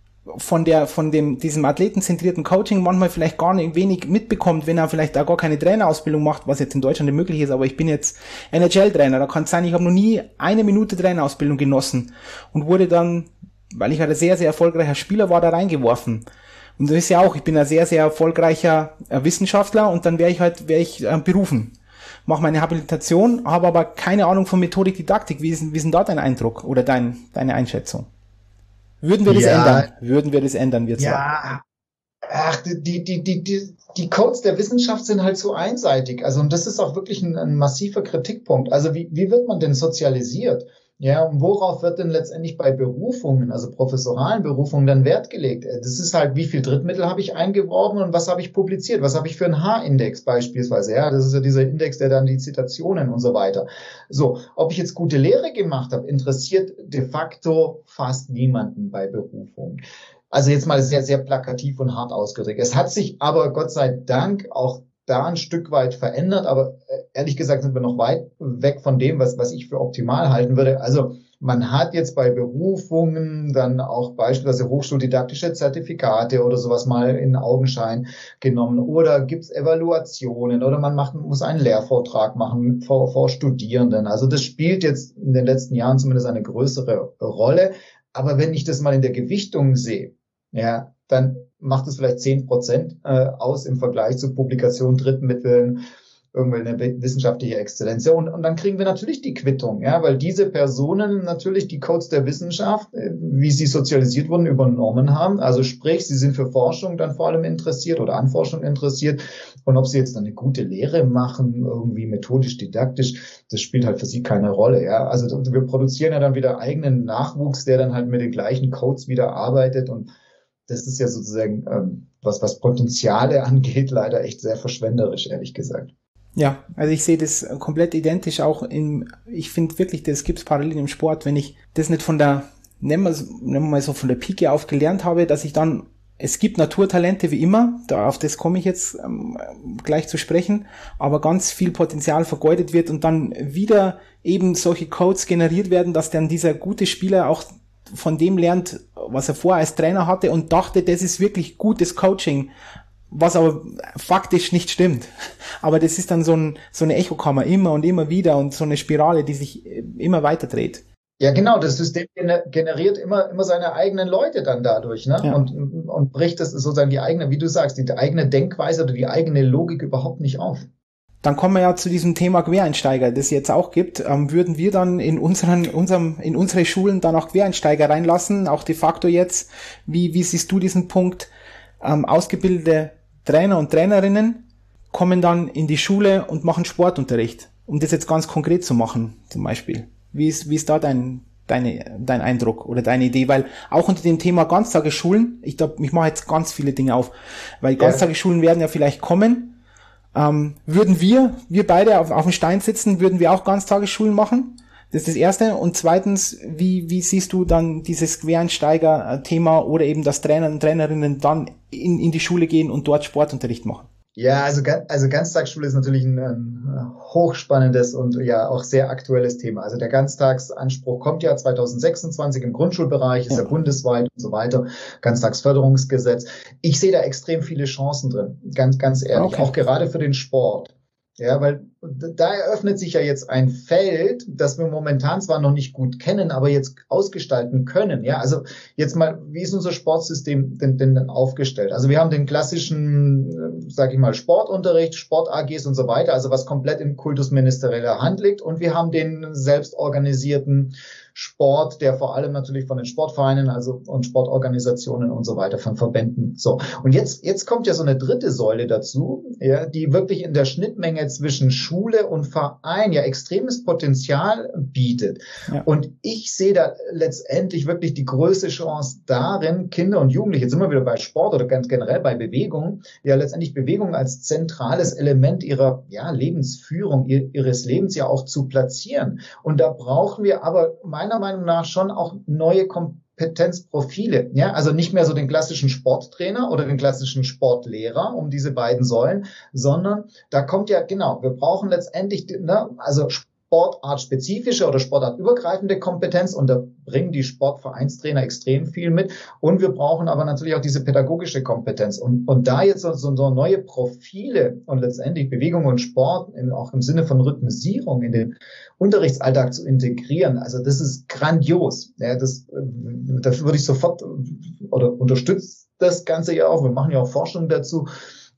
von der, von dem, diesem athletenzentrierten Coaching manchmal vielleicht gar nicht wenig mitbekommt, wenn er vielleicht auch gar keine Trainerausbildung macht, was jetzt in Deutschland nicht möglich ist, aber ich bin jetzt N H L-Trainer, da kann es sein, ich habe noch nie eine Minute Trainerausbildung genossen und wurde dann, weil ich halt ein sehr, sehr erfolgreicher Spieler war, da reingeworfen. Und das ist ja auch, ich bin ein sehr, sehr erfolgreicher Wissenschaftler und dann wäre ich halt, wäre ich äh, berufen. Mache meine Habilitation, habe aber keine Ahnung von Methodik, Didaktik. Wie ist, wie ist denn da dein Eindruck oder dein, deine Einschätzung? Würden wir das ja ändern? Würden wir das ändern, wir zwei? Ja, ach, die, die, die, die, die Codes der Wissenschaft sind halt so einseitig. Also, und das ist auch wirklich ein, ein massiver Kritikpunkt. Also, wie, wie wird man denn sozialisiert? Ja, und worauf wird denn letztendlich bei Berufungen, also professoralen Berufungen, dann Wert gelegt? Das ist halt, wie viel Drittmittel habe ich eingeworben und was habe ich publiziert? Was habe ich für einen H-Index beispielsweise? Ja, das ist ja dieser Index, der dann die Zitationen und so weiter. So, ob ich jetzt gute Lehre gemacht habe, interessiert de facto fast niemanden bei Berufungen. Also jetzt mal sehr, sehr plakativ und hart ausgedrückt. Es hat sich aber Gott sei Dank auch da ein Stück weit verändert, aber ehrlich gesagt sind wir noch weit weg von dem, was, was ich für optimal halten würde. Also man hat jetzt bei Berufungen dann auch beispielsweise hochschuldidaktische Zertifikate oder sowas mal in Augenschein genommen oder gibt's Evaluationen oder man macht, muss einen Lehrvortrag machen vor, vor Studierenden. Also das spielt jetzt in den letzten Jahren zumindest eine größere Rolle. Aber wenn ich das mal in der Gewichtung sehe, ja, dann macht es vielleicht zehn Prozent äh, aus im Vergleich zu Publikationen, Drittmitteln, irgendwelche wissenschaftliche Exzellenz. Ja, und, und dann kriegen wir natürlich die Quittung, ja, weil diese Personen natürlich die Codes der Wissenschaft, äh, wie sie sozialisiert wurden, übernommen haben. Also sprich, sie sind für Forschung dann vor allem interessiert oder an Forschung interessiert. Und ob sie jetzt dann eine gute Lehre machen, irgendwie methodisch, didaktisch, das spielt halt für sie keine Rolle, ja. Also wir produzieren ja dann wieder eigenen Nachwuchs, der dann halt mit den gleichen Codes wieder arbeitet und das ist ja sozusagen, ähm, was, was Potenziale angeht, leider echt sehr verschwenderisch, ehrlich gesagt. Ja, also ich sehe das komplett identisch auch im, ich finde wirklich, das gibt's Parallelen im Sport, wenn ich das nicht von der, nennen wir, nennen wir mal so von der Pike auf gelernt habe, dass ich dann, es gibt Naturtalente wie immer, da, auf das komme ich jetzt ähm, gleich zu sprechen, aber ganz viel Potenzial vergeudet wird und dann wieder eben solche Codes generiert werden, dass dann dieser gute Spieler auch von dem lernt, was er vorher als Trainer hatte und dachte, das ist wirklich gutes Coaching, was aber faktisch nicht stimmt. Aber das ist dann so, ein, so eine Echokammer immer und immer wieder und so eine Spirale, die sich immer weiter dreht. Ja, genau, das System generiert immer immer seine eigenen Leute dann dadurch, ne? Ja. Und, und bricht das sozusagen die eigene, wie du sagst, die eigene Denkweise oder die eigene Logik überhaupt nicht auf. Dann kommen wir ja zu diesem Thema Quereinsteiger, das es jetzt auch gibt. Ähm, würden wir dann in unseren, unserem, in unsere Schulen dann auch Quereinsteiger reinlassen, auch de facto jetzt? Wie, wie siehst du diesen Punkt? Ähm, ausgebildete Trainer und Trainerinnen kommen dann in die Schule und machen Sportunterricht, um das jetzt ganz konkret zu machen, zum Beispiel. Wie ist, wie ist da dein, deine, dein Eindruck oder deine Idee? Weil auch unter dem Thema Ganztagesschulen, ich glaube, ich mache jetzt ganz viele Dinge auf, weil ja. Ganztagesschulen werden ja vielleicht kommen. Ähm, würden wir, wir beide auf, auf dem Stein sitzen, würden wir auch Ganztagesschulen machen? Das ist das Erste. Und zweitens, wie, wie siehst du dann dieses Quereinsteiger-Thema oder eben, dass Trainer und Trainerinnen dann in, in die Schule gehen und dort Sportunterricht machen? Ja, also, also Ganztagsschule ist natürlich ein, ein hochspannendes und ja auch sehr aktuelles Thema. Also der Ganztagsanspruch kommt ja zwanzig sechsundzwanzig im Grundschulbereich, ist ja, ja bundesweit und so weiter, Ganztagsförderungsgesetz. Ich sehe da extrem viele Chancen drin, ganz, ganz ehrlich, okay. Auch gerade für den Sport. Ja, weil da eröffnet sich ja jetzt ein Feld, das wir momentan zwar noch nicht gut kennen, aber jetzt ausgestalten können. Ja, also jetzt mal, wie ist unser Sportsystem denn, denn dann aufgestellt? Also wir haben den klassischen, sag ich mal, Sportunterricht, Sport-A Gs und so weiter, also was komplett in kultusministerieller Hand liegt. Und wir haben den selbstorganisierten Sport, der vor allem natürlich von den Sportvereinen, also und Sportorganisationen und so weiter, von Verbänden. So. Und jetzt, jetzt kommt ja so eine dritte Säule dazu, ja, die wirklich in der Schnittmenge zwischen Schule und Verein ja extremes Potenzial bietet. Ja. Und ich sehe da letztendlich wirklich die größte Chance darin, Kinder und Jugendliche, jetzt sind wir wieder bei Sport oder ganz generell bei Bewegung, ja letztendlich Bewegung als zentrales Element ihrer, ja, Lebensführung, ihres Lebens ja auch zu platzieren. Und da brauchen wir aber meiner Meinung nach schon auch neue Kompetenzprofile, ja, also nicht mehr so den klassischen Sporttrainer oder den klassischen Sportlehrer, um diese beiden Säulen, sondern da kommt ja, genau, wir brauchen letztendlich, ne, also sportartspezifische oder sportartübergreifende Kompetenz und da bringen die Sportvereinstrainer extrem viel mit und wir brauchen aber natürlich auch diese pädagogische Kompetenz und, und da jetzt so, so neue Profile und letztendlich Bewegung und Sport in, auch im Sinne von Rhythmisierung in den Unterrichtsalltag zu integrieren, also das ist grandios. Ja, das, das würde ich sofort oder unterstützt das Ganze ja auch. Wir machen ja auch Forschung dazu.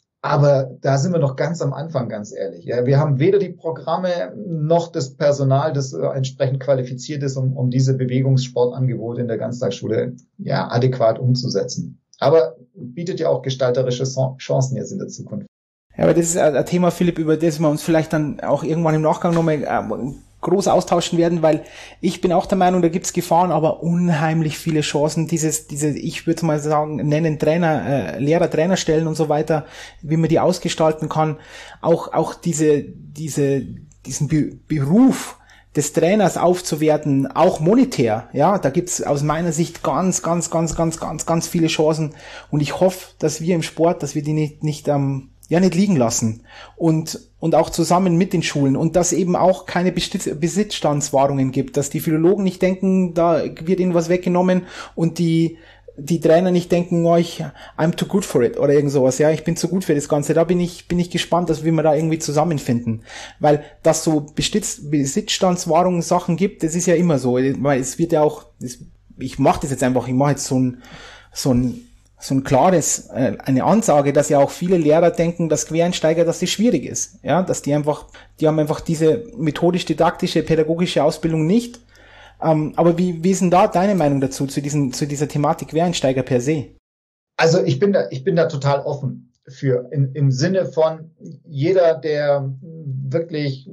Aber da sind wir noch ganz am Anfang, ganz ehrlich. Ja, wir haben weder die Programme noch das Personal, das äh, entsprechend qualifiziert ist, um, um diese Bewegungssportangebote in der Ganztagsschule ja adäquat umzusetzen. Aber bietet ja auch gestalterische Chancen jetzt in der Zukunft. Ja, aber das ist ein Thema, Philipp, über das wir uns vielleicht dann auch irgendwann im Nachgang nochmal äh, groß austauschen werden, weil ich bin auch der Meinung, da gibt's Gefahren, aber unheimlich viele Chancen, dieses, diese, ich würde mal sagen, nennen Trainer, äh, Lehrer, Trainerstellen und so weiter, wie man die ausgestalten kann, auch, auch diese, diese, diesen Be- Beruf des Trainers aufzuwerten, auch monetär, ja, da gibt's aus meiner Sicht ganz, ganz, ganz, ganz, ganz, ganz viele Chancen und ich hoffe, dass wir im Sport, dass wir die nicht, nicht, ähm, ja, nicht liegen lassen und und auch zusammen mit den Schulen und dass eben auch keine Besitzstandswahrungen gibt, dass die Philologen nicht denken, da wird ihnen was weggenommen und die die Trainer nicht denken, oh, ich, I'm too good for it oder irgend sowas, ja, ich bin zu gut für das Ganze. Da bin ich bin ich gespannt, dass wir da irgendwie zusammenfinden, weil dass so Besitz, Besitzstandswahrungen Sachen gibt, das ist ja immer so, weil es wird ja auch, das, ich mache das jetzt einfach, ich mache jetzt so ein so ein so ein klares, äh, eine Ansage, dass ja auch viele Lehrer denken, dass Quereinsteiger, dass das schwierig ist, ja, dass die einfach, die haben einfach diese methodisch-didaktische, pädagogische Ausbildung nicht. Ähm, aber wie, wie ist denn da deine Meinung dazu, zu diesen, zu dieser Thematik Quereinsteiger per se? Also ich bin da, ich bin da total offen für, in, im Sinne von jeder, der wirklich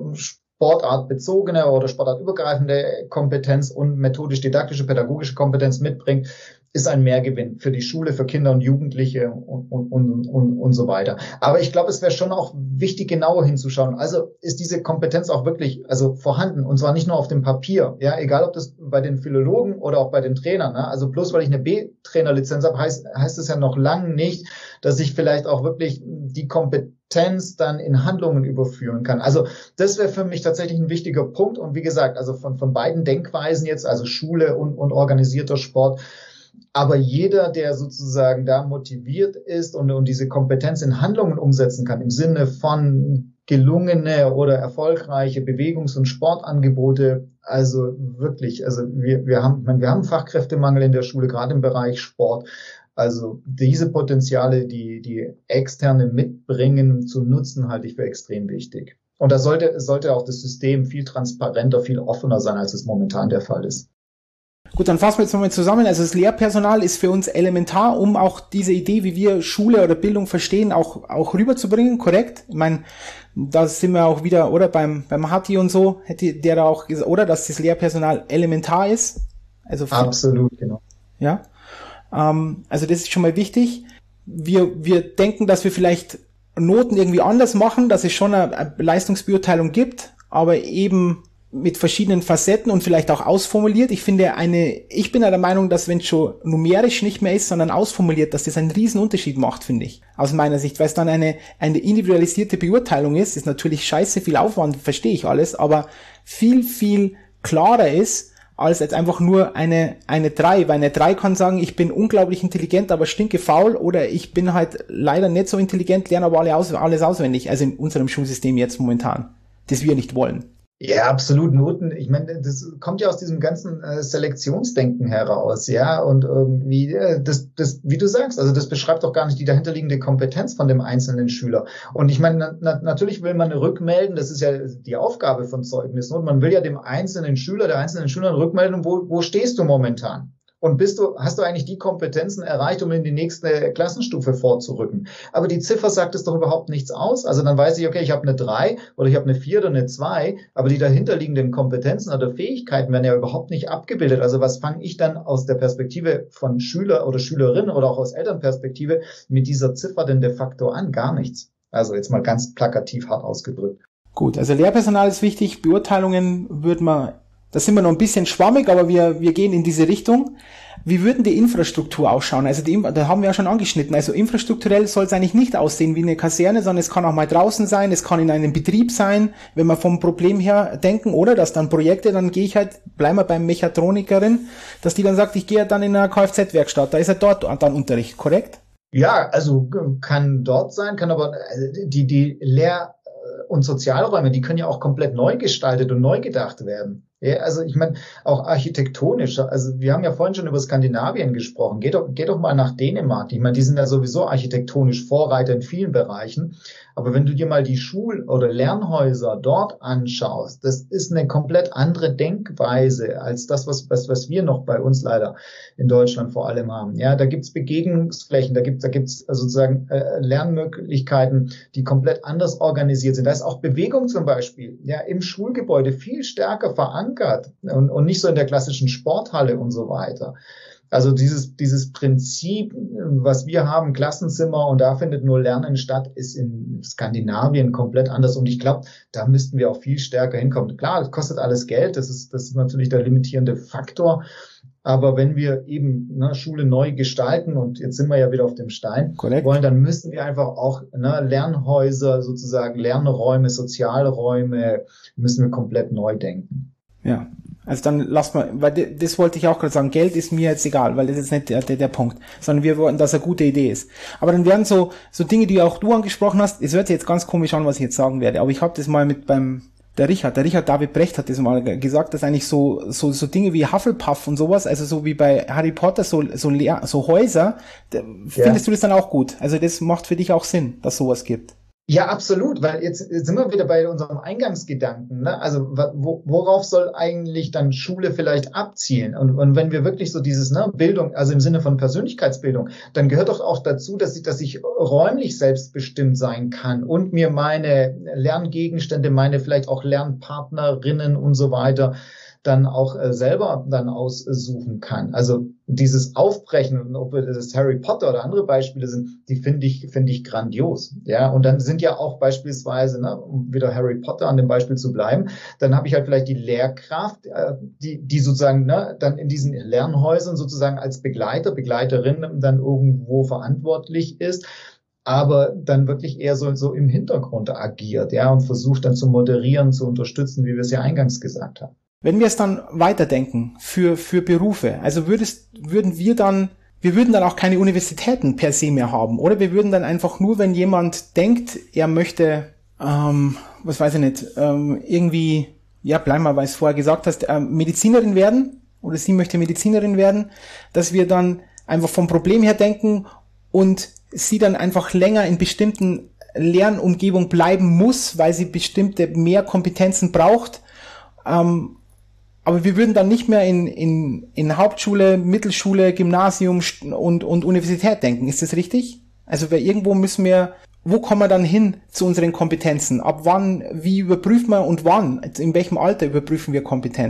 sportartbezogene oder sportartübergreifende Kompetenz und methodisch-didaktische, pädagogische Kompetenz mitbringt, ist ein Mehrgewinn für die Schule, für Kinder und Jugendliche und, und, und, und, und so weiter. Aber ich glaube, es wäre schon auch wichtig, genauer hinzuschauen. Also ist diese Kompetenz auch wirklich also vorhanden und zwar nicht nur auf dem Papier. Ja, egal ob das bei den Philologen oder auch bei den Trainern. Ne? Also bloß weil ich eine B-Trainerlizenz habe, heißt, heißt es ja noch lange nicht, dass ich vielleicht auch wirklich die Kompetenz dann in Handlungen überführen kann. Also das wäre für mich tatsächlich ein wichtiger Punkt. Und wie gesagt, also von, von beiden Denkweisen jetzt, also Schule und, und organisierter Sport. Aber jeder, der sozusagen da motiviert ist und, und diese Kompetenz in Handlungen umsetzen kann, im Sinne von gelungene oder erfolgreiche Bewegungs- und Sportangebote, also wirklich, also wir, wir haben, wir haben Fachkräftemangel in der Schule, gerade im Bereich Sport. Also diese Potenziale, die, die Externe mitbringen, zu nutzen, halte ich für extrem wichtig. Und da sollte, sollte auch das System viel transparenter, viel offener sein, als es momentan der Fall ist. Gut, dann fassen wir jetzt nochmal zusammen. Also das Lehrpersonal ist für uns elementar, um auch diese Idee, wie wir Schule oder Bildung verstehen, auch auch rüberzubringen, korrekt? Ich meine, da sind wir auch wieder, oder beim beim Hatti und so, hätte der da auch gesagt, oder, dass das Lehrpersonal elementar ist. Also für, absolut, genau. Ja, ähm, also das ist schon mal wichtig. Wir wir denken, dass wir vielleicht Noten irgendwie anders machen, dass es schon eine, eine Leistungsbeurteilung gibt, aber eben mit verschiedenen Facetten und vielleicht auch ausformuliert. Ich finde eine, ich bin ja der Meinung, dass wenn es schon numerisch nicht mehr ist, sondern ausformuliert, dass das einen riesen Unterschied macht, finde ich. Aus meiner Sicht, weil es dann eine, eine individualisierte Beurteilung ist, ist natürlich scheiße viel Aufwand, verstehe ich alles, aber viel, viel klarer ist, als jetzt einfach nur eine, eine drei, weil eine drei kann sagen, ich bin unglaublich intelligent, aber stinke faul, oder ich bin halt leider nicht so intelligent, lerne aber alle aus, alles auswendig, also in unserem Schulsystem jetzt momentan, das wir nicht wollen. Ja, absolut. Noten. Ich meine, das kommt ja aus diesem ganzen äh, Selektionsdenken heraus, ja. Und irgendwie, äh, das, das, wie du sagst, also das beschreibt doch gar nicht die dahinterliegende Kompetenz von dem einzelnen Schüler. Und ich meine, na, natürlich will man rückmelden, das ist ja die Aufgabe von Zeugnissen. Und man will ja dem einzelnen Schüler, der einzelnen Schülerin rückmelden, wo, wo stehst du momentan? Und bist du, hast du eigentlich die Kompetenzen erreicht, um in die nächste Klassenstufe vorzurücken? Aber die Ziffer sagt es doch überhaupt nichts aus. Also dann weiß ich, okay, ich habe eine drei oder ich habe eine vier oder eine zwei, aber die dahinterliegenden Kompetenzen oder Fähigkeiten werden ja überhaupt nicht abgebildet. Also was fange ich dann aus der Perspektive von Schüler oder Schülerin oder auch aus Elternperspektive mit dieser Ziffer denn de facto an? Gar nichts. Also jetzt mal ganz plakativ hart ausgedrückt. Gut, also Lehrpersonal ist wichtig, Beurteilungen würde man, da sind wir noch ein bisschen schwammig, aber wir, wir gehen in diese Richtung. Wie würden die Infrastruktur ausschauen? Also die, da haben wir ja schon angeschnitten. Also infrastrukturell soll es eigentlich nicht aussehen wie eine Kaserne, sondern es kann auch mal draußen sein, es kann in einem Betrieb sein, wenn wir vom Problem her denken, oder dass dann Projekte, dann gehe ich halt, bleiben wir beim Mechatronikerin, dass die dann sagt, ich gehe ja dann in eine Kfz-Werkstatt, da ist ja dort dann Unterricht, korrekt? Ja, also kann dort sein, kann aber die, die Lehr- und Sozialräume, die können ja auch komplett neu gestaltet und neu gedacht werden. Ja, also ich meine, auch architektonisch, also wir haben ja vorhin schon über Skandinavien gesprochen, geht doch, geht doch mal nach Dänemark. Ich meine, die sind ja sowieso architektonisch Vorreiter in vielen Bereichen, aber wenn du dir mal die Schul- oder Lernhäuser dort anschaust, das ist eine komplett andere Denkweise als das, was, was, was wir noch bei uns leider in Deutschland vor allem haben. Ja, da gibt's Begegnungsflächen, da gibt's da gibt's sozusagen äh, Lernmöglichkeiten, die komplett anders organisiert sind. Da ist auch Bewegung zum Beispiel ja im Schulgebäude viel stärker verankert. Und, und nicht so in der klassischen Sporthalle und so weiter. Also dieses, dieses Prinzip, was wir haben, Klassenzimmer und da findet nur Lernen statt, ist in Skandinavien komplett anders. Und ich glaube, da müssten wir auch viel stärker hinkommen. Klar, das kostet alles Geld, das ist, das ist natürlich der limitierende Faktor. Aber wenn wir eben ne, Schule neu gestalten, und jetzt sind wir ja wieder auf dem Stein, Correct. wollen, dann müssen wir einfach auch ne, Lernhäuser, sozusagen Lernräume, Sozialräume, müssen wir komplett neu denken. Ja, also dann lass mal, weil das wollte ich auch gerade sagen, Geld ist mir jetzt egal, weil das ist nicht der, der, der Punkt, sondern wir wollen, dass es eine gute Idee ist. Aber dann werden so so Dinge, die auch du angesprochen hast, es hört sich jetzt ganz komisch an, was ich jetzt sagen werde, aber ich habe das mal mit beim, der Richard, der Richard David Brecht hat das mal gesagt, dass eigentlich so so so Dinge wie Hufflepuff und sowas, also so wie bei Harry Potter, so so, so Häuser, ja. Findest du das dann auch gut? Also das macht für dich auch Sinn, dass sowas gibt? Ja, absolut, weil jetzt, jetzt sind wir wieder bei unserem Eingangsgedanken. Ne? Also wo, worauf soll eigentlich dann Schule vielleicht abzielen? Und, und wenn wir wirklich so dieses ne, Bildung, also im Sinne von Persönlichkeitsbildung, dann gehört doch auch dazu, dass ich, dass ich räumlich selbstbestimmt sein kann und mir meine Lerngegenstände, meine vielleicht auch Lernpartnerinnen und so weiter dann auch äh, selber dann aussuchen kann. Also dieses Aufbrechen, ob das Harry Potter oder andere Beispiele sind, die finde ich finde ich grandios. Ja, und dann sind ja auch beispielsweise, ne, um wieder Harry Potter an dem Beispiel zu bleiben, dann habe ich halt vielleicht die Lehrkraft, äh, die die sozusagen ne, dann in diesen Lernhäusern sozusagen als Begleiter, Begleiterin dann irgendwo verantwortlich ist, aber dann wirklich eher so, so im Hintergrund agiert, ja, und versucht dann zu moderieren, zu unterstützen, wie wir es ja eingangs gesagt haben. Wenn wir es dann weiterdenken für für Berufe, also würdest würden wir dann wir würden dann auch keine Universitäten per se mehr haben, oder wir würden dann einfach nur, wenn jemand denkt, er möchte ähm, was weiß ich nicht, ähm, irgendwie ja, bleib mal, weil du es vorher gesagt hast, ähm, Medizinerin werden oder sie möchte Medizinerin werden, dass wir dann einfach vom Problem her denken und sie dann einfach länger in bestimmten Lernumgebung bleiben muss, weil sie bestimmte mehr Kompetenzen braucht. Ähm, aber wir würden dann nicht mehr in, in, in Hauptschule, Mittelschule, Gymnasium und, und Universität denken. Ist das richtig? Also weil irgendwo müssen wir, wo kommen wir dann hin zu unseren Kompetenzen? Ab wann, wie überprüfen wir und wann? In welchem Alter überprüfen wir Kompetenzen?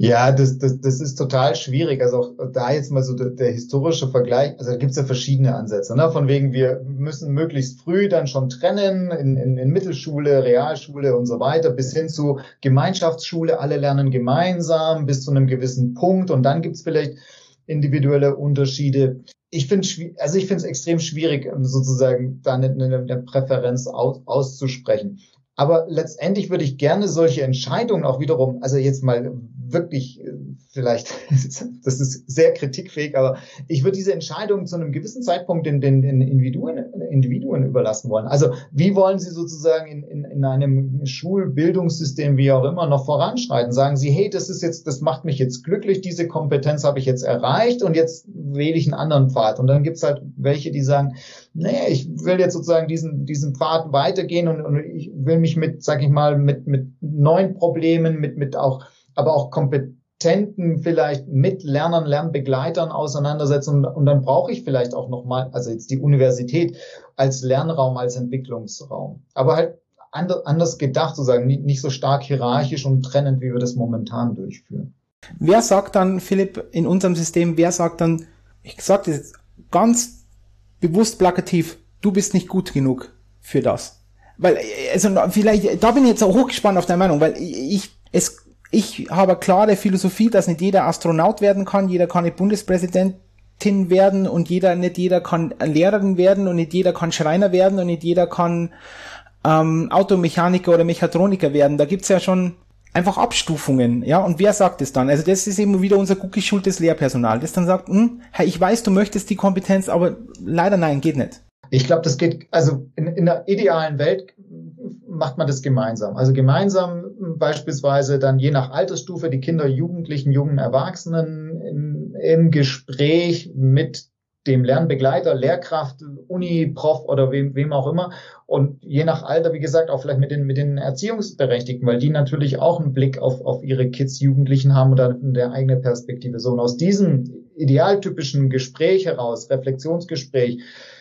Ja, das, das, das ist total schwierig. Also auch da jetzt mal so der, der historische Vergleich, also da gibt's ja verschiedene Ansätze, ne? Von wegen, wir müssen möglichst früh dann schon trennen, in, in, in Mittelschule, Realschule und so weiter, bis hin zu Gemeinschaftsschule, alle lernen gemeinsam bis zu einem gewissen Punkt und dann gibt's vielleicht individuelle Unterschiede. Ich finde, also ich finde es extrem schwierig, sozusagen da eine, eine Präferenz aus, auszusprechen. Aber letztendlich würde ich gerne solche Entscheidungen auch wiederum, also jetzt mal wirklich vielleicht, das ist sehr kritikfähig, aber ich würde diese Entscheidungen zu einem gewissen Zeitpunkt den, den, den Individuen, Individuen überlassen wollen. Also wie wollen Sie sozusagen in, in, in einem Schulbildungssystem, wie auch immer, noch voranschreiten? Sagen Sie, hey, das ist jetzt, das macht mich jetzt glücklich, diese Kompetenz habe ich jetzt erreicht und jetzt wähle ich einen anderen Pfad. Und dann gibt's halt welche, die sagen, nee, ich will jetzt sozusagen diesen, diesen Pfad weitergehen und, und ich will mich mit, sag ich mal, mit, mit neuen Problemen, mit, mit auch, aber auch kompetenten vielleicht Mitlernern, Lernbegleitern auseinandersetzen und, und dann brauche ich vielleicht auch nochmal, also jetzt die Universität als Lernraum, als Entwicklungsraum. Aber halt anders, anders gedacht sozusagen, nicht, nicht so stark hierarchisch und trennend, wie wir das momentan durchführen. Wer sagt dann, Philipp, in unserem System, wer sagt dann, ich sage das jetzt ganz bewusst plakativ, du bist nicht gut genug für das? Weil, also vielleicht, da bin ich jetzt auch hochgespannt auf deine Meinung, weil ich, es Ich habe eine klare Philosophie, dass nicht jeder Astronaut werden kann, jeder kann nicht Bundespräsidentin werden und jeder, nicht jeder kann Lehrerin werden und nicht jeder kann Schreiner werden und nicht jeder kann ähm, Automechaniker oder Mechatroniker werden. Da gibt's ja schon einfach Abstufungen, ja, und wer sagt es dann? Also das ist eben wieder unser gut geschultes Lehrpersonal, das dann sagt, hm, hey, ich weiß, du möchtest die Kompetenz, aber leider nein, geht nicht. Ich glaube, das geht, also in, in der idealen Welt macht man das gemeinsam. Also gemeinsam beispielsweise dann je nach Altersstufe die Kinder, Jugendlichen, jungen Erwachsenen im, im Gespräch mit dem Lernbegleiter, Lehrkraft, Uni, Prof oder wem, wem auch immer. Und je nach Alter, wie gesagt, auch vielleicht mit den, mit den Erziehungsberechtigten, weil die natürlich auch einen Blick auf, auf ihre Kids, Jugendlichen haben oder eine eigene Perspektive. So, und aus diesem idealtypischen Gespräch heraus, Reflexionsgespräch,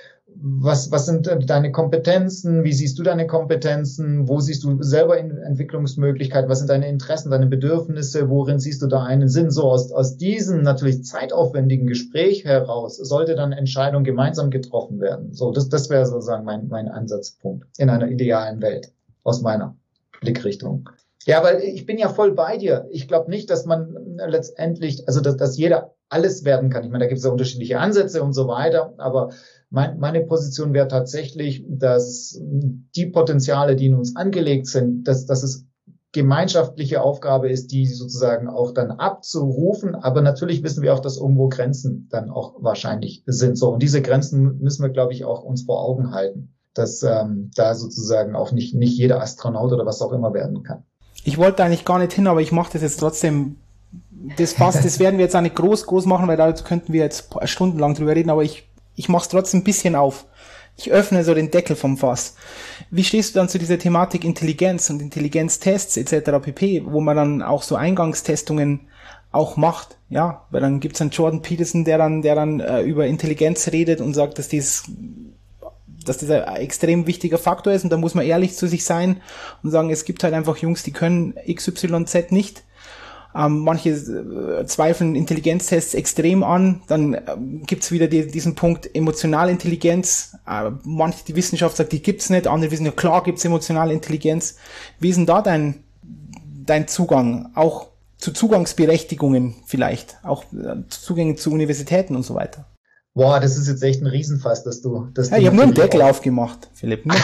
Was, was sind deine Kompetenzen? Wie siehst du deine Kompetenzen? Wo siehst du selber in Entwicklungsmöglichkeiten? Was sind deine Interessen, deine Bedürfnisse? Worin siehst du da einen Sinn? So aus, aus diesem natürlich zeitaufwendigen Gespräch heraus sollte dann Entscheidung gemeinsam getroffen werden. So, das, das wäre sozusagen mein, mein Ansatzpunkt in einer idealen Welt aus meiner Blickrichtung. Ja, weil ich bin ja voll bei dir. Ich glaube nicht, dass man letztendlich, also dass, dass jeder alles werden kann. Ich meine, da gibt es ja unterschiedliche Ansätze und so weiter, aber mein, meine Position wäre tatsächlich, dass die Potenziale, die in uns angelegt sind, dass, dass es gemeinschaftliche Aufgabe ist, die sozusagen auch dann abzurufen. Aber natürlich wissen wir auch, dass irgendwo Grenzen dann auch wahrscheinlich sind. So, und diese Grenzen müssen wir, glaube ich, auch uns vor Augen halten, dass ähm, da sozusagen auch nicht nicht jeder Astronaut oder was auch immer werden kann. Ich wollte eigentlich gar nicht hin, aber ich mache das jetzt trotzdem. Das passt, das werden wir jetzt auch nicht groß, groß machen, weil da könnten wir jetzt stundenlang drüber reden, aber ich, ich mache es trotzdem ein bisschen auf. Ich öffne so den Deckel vom Fass. Wie stehst du dann zu dieser Thematik Intelligenz und Intelligenztests et cetera pp., wo man dann auch so Eingangstestungen auch macht, ja, weil dann gibt's einen Jordan Peterson, der dann, der dann äh, über Intelligenz redet und sagt, dass dies dass das ein extrem wichtiger Faktor ist und da muss man ehrlich zu sich sein und sagen, es gibt halt einfach Jungs, die können X Y Z nicht. Ähm, manche äh, zweifeln Intelligenztests extrem an, dann äh, gibt's wieder die, diesen Punkt emotionale Intelligenz. Äh, manche, die Wissenschaft sagt, die gibt's nicht, andere wissen ja, klar gibt's emotionale Intelligenz. Wie ist denn da dein, dein Zugang? Auch zu Zugangsberechtigungen vielleicht, auch äh, Zugänge zu Universitäten und so weiter? Boah, das ist jetzt echt ein Riesenfass, dass du... Dass ja, du ich habe nur einen Deckel aufgemacht, Philipp. Nur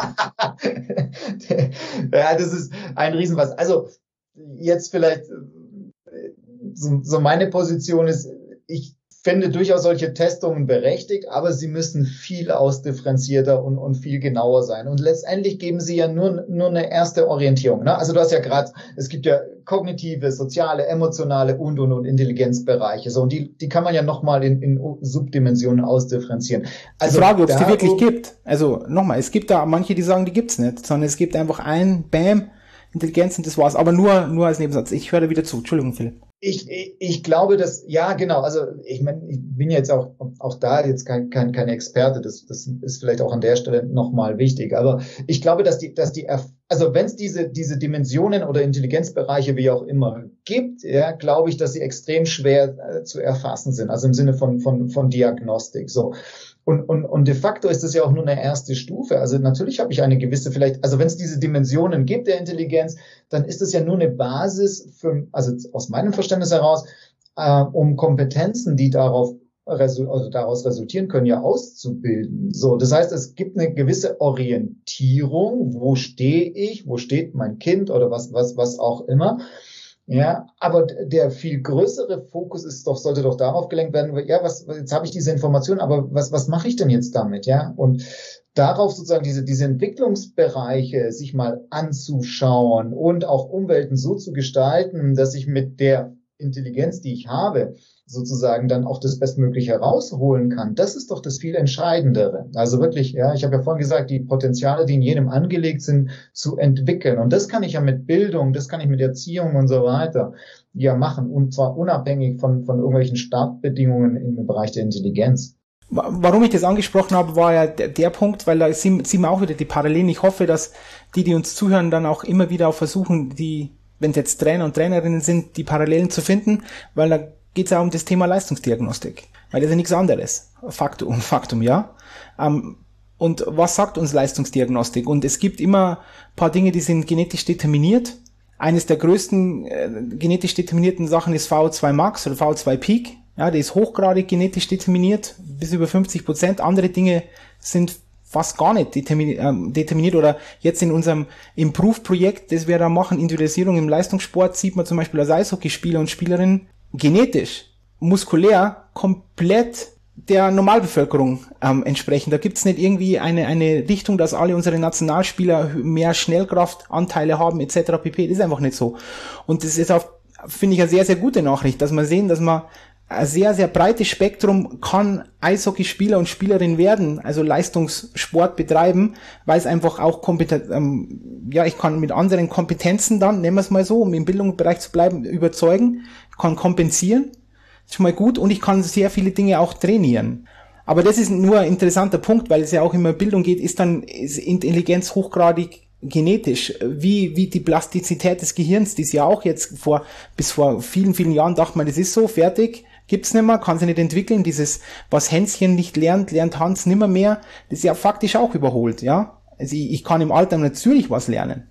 ja, das ist ein Riesenfass. Also jetzt vielleicht so, so meine Position ist, ich finde durchaus solche Testungen berechtigt, aber sie müssen viel ausdifferenzierter und, und viel genauer sein. Und letztendlich geben sie ja nur, nur eine erste Orientierung. Ne? Also du hast ja gerade, es gibt ja kognitive, soziale, emotionale und und und Intelligenzbereiche. So, und die, die kann man ja nochmal in, in Subdimensionen ausdifferenzieren. Also die Frage, ob es die wirklich gibt. Also nochmal, es gibt da manche, die sagen, die gibt's nicht, sondern es gibt einfach ein, Bam, Intelligenz und das war's. Aber nur, nur als Nebensatz. Ich höre da wieder zu. Entschuldigung, Philipp. Ich, ich, ich glaube, dass, ja, genau, also ich meine, ich bin jetzt auch auch da jetzt kein kein, kein Experte, das das ist vielleicht auch an der Stelle nochmal wichtig, aber ich glaube, dass die dass die also wenn es diese diese Dimensionen oder Intelligenzbereiche wie auch immer gibt, ja, glaube ich, dass sie extrem schwer äh, zu erfassen sind, also im Sinne von von von Diagnostik. So. Und, und, und de facto ist das ja auch nur eine erste Stufe. Also natürlich habe ich eine gewisse vielleicht, also wenn es diese Dimensionen gibt der Intelligenz, dann ist es ja nur eine Basis für, also aus meinem Verständnis heraus, äh, um Kompetenzen, die darauf also daraus resultieren können, ja auszubilden. So, das heißt, es gibt eine gewisse Orientierung. Wo stehe ich? Wo steht mein Kind oder was, was, was auch immer? Ja, aber der viel größere Fokus ist doch, sollte doch darauf gelenkt werden, ja, was, jetzt habe ich diese Information, aber was, was mache ich denn jetzt damit, ja? Und darauf sozusagen diese, diese Entwicklungsbereiche sich mal anzuschauen und auch Umwelten so zu gestalten, dass ich mit der Intelligenz, die ich habe, sozusagen dann auch das Bestmögliche herausholen kann. Das ist doch das viel Entscheidendere. Also wirklich, ja, ich habe ja vorhin gesagt, die Potenziale, die in jedem angelegt sind, zu entwickeln. Und das kann ich ja mit Bildung, das kann ich mit Erziehung und so weiter ja machen. Und zwar unabhängig von, von irgendwelchen Startbedingungen im Bereich der Intelligenz. Warum ich das angesprochen habe, war ja der, der Punkt, weil da sehen wir auch wieder die Parallelen. Ich hoffe, dass die, die uns zuhören, dann auch immer wieder auch versuchen, die, wenn es jetzt Trainer und Trainerinnen sind, die Parallelen zu finden, weil da geht es ja um das Thema Leistungsdiagnostik, weil das ist ja nichts anderes. Faktum, Faktum, ja. Ähm, und was sagt uns Leistungsdiagnostik? Und es gibt immer ein paar Dinge, die sind genetisch determiniert. Eines der größten äh, genetisch determinierten Sachen ist V O zwei Max oder V O zwei Peak. Ja, der ist hochgradig genetisch determiniert, bis über fünfzig Prozent. Andere Dinge sind fast gar nicht determiniert, äh, determiniert oder jetzt in unserem Improve-Projekt, das wir da machen, Individualisierung im Leistungssport, sieht man zum Beispiel als Eishockeyspieler und Spielerinnen genetisch, muskulär komplett der Normalbevölkerung ähm, entsprechen. Da gibt's nicht irgendwie eine eine Richtung, dass alle unsere Nationalspieler mehr Schnellkraftanteile haben et cetera pp. Das ist einfach nicht so. Und das ist auch, finde ich, eine sehr, sehr gute Nachricht, dass wir sehen, dass man ein sehr, sehr breites Spektrum kann Eishockeyspieler und Spielerin werden, also Leistungssport betreiben, weil es einfach auch kompetent, ähm, ja, ich kann mit anderen Kompetenzen dann, nennen wir es mal so, um im Bildungsbereich zu bleiben, überzeugen, kann kompensieren, ist schon mal gut, und ich kann sehr viele Dinge auch trainieren. Aber das ist nur ein interessanter Punkt, weil es ja auch immer Bildung geht, ist dann ist Intelligenz hochgradig genetisch, wie wie die Plastizität des Gehirns, die ist ja auch jetzt vor, bis vor vielen, vielen Jahren dachte man, das ist so, fertig, gibt's nicht mehr, kann sich nicht entwickeln, dieses, was Hänschen nicht lernt, lernt Hans nimmer mehr, das ist ja faktisch auch überholt, ja. Also ich, ich kann im Alter natürlich was lernen.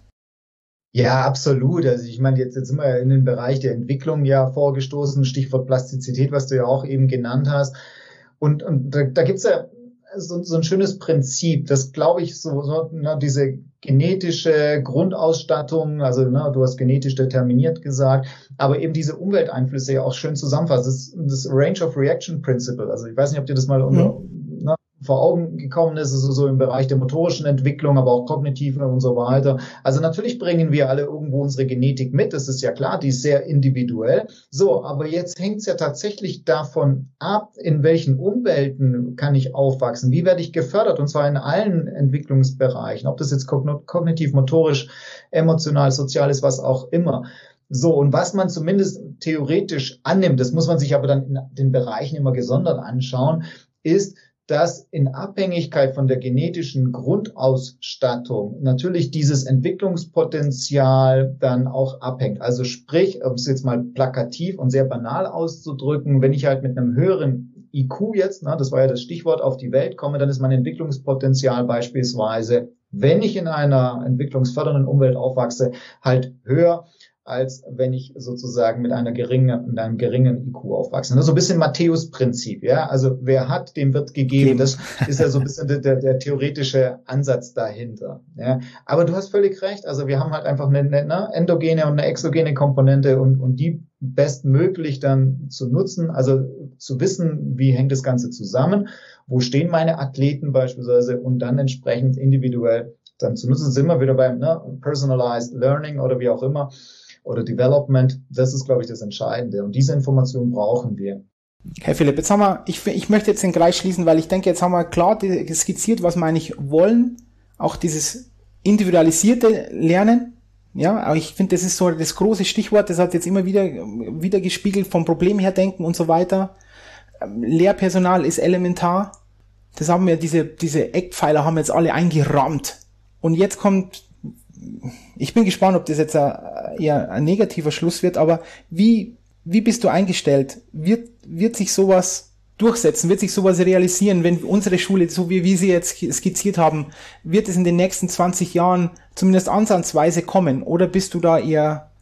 Ja, absolut. Also ich meine, jetzt, jetzt sind wir in den Bereich der Entwicklung ja vorgestoßen, Stichwort Plastizität, was du ja auch eben genannt hast. Und, und da, da gibt's ja so, so ein schönes Prinzip, das glaube ich so, so na, diese genetische Grundausstattung, also na, du hast genetisch determiniert gesagt, aber eben diese Umwelteinflüsse ja auch schön zusammenfasst. Das, das Range of Reaction Principle, also ich weiß nicht, ob dir das mal unter, mhm. na, vor Augen gekommen ist, also so im Bereich der motorischen Entwicklung, aber auch kognitiven und so weiter. Also natürlich bringen wir alle irgendwo unsere Genetik mit, das ist ja klar, die ist sehr individuell. So, aber jetzt hängt es ja tatsächlich davon ab, in welchen Umwelten kann ich aufwachsen, wie werde ich gefördert, und zwar in allen Entwicklungsbereichen, ob das jetzt kognitiv, motorisch, emotional, sozial ist, was auch immer. So, und was man zumindest theoretisch annimmt, das muss man sich aber dann in den Bereichen immer gesondert anschauen, ist, dass in Abhängigkeit von der genetischen Grundausstattung natürlich dieses Entwicklungspotenzial dann auch abhängt. Also sprich, um es jetzt mal plakativ und sehr banal auszudrücken, wenn ich halt mit einem höheren I Q jetzt, ne, das war ja das Stichwort, auf die Welt komme, dann ist mein Entwicklungspotenzial beispielsweise, wenn ich in einer entwicklungsfördernden Umwelt aufwachse, halt höher, als wenn ich sozusagen mit einer geringen, mit einem geringen I Q aufwachse. Das ist so ein bisschen Matthäus-Prinzip, ja. Also wer hat, dem wird gegeben. Das ist ja so ein bisschen der, der, der theoretische Ansatz dahinter. Ja. Aber du hast völlig recht. Also wir haben halt einfach eine, eine endogene und eine exogene Komponente und, und die bestmöglich dann zu nutzen, also zu wissen, wie hängt das Ganze zusammen, wo stehen meine Athleten beispielsweise, und dann entsprechend individuell dann zu nutzen. Sind wir wieder beim ne, Personalized Learning oder wie auch immer. Oder Development, das ist, glaube ich, das Entscheidende. Und diese Information brauchen wir. Herr Philipp, jetzt haben wir, ich, ich möchte jetzt den Kreis schließen, weil ich denke, jetzt haben wir klar skizziert, was wir eigentlich wollen. Auch dieses individualisierte Lernen. Ja, aber ich finde, das ist so das große Stichwort, das hat jetzt immer wieder, wieder gespiegelt, vom Problem her denken und so weiter. Lehrpersonal ist elementar. Das haben wir, diese, diese Eckpfeiler haben wir jetzt alle eingerahmt. Und jetzt kommt ich bin gespannt, ob das jetzt ein, eher ein negativer Schluss wird, aber wie, wie bist du eingestellt? Wird, wird sich sowas durchsetzen? Wird sich sowas realisieren, wenn unsere Schule, so wie wir sie jetzt skizziert haben, wird es in den nächsten zwanzig Jahren zumindest ansatzweise kommen? Oder bist du da eher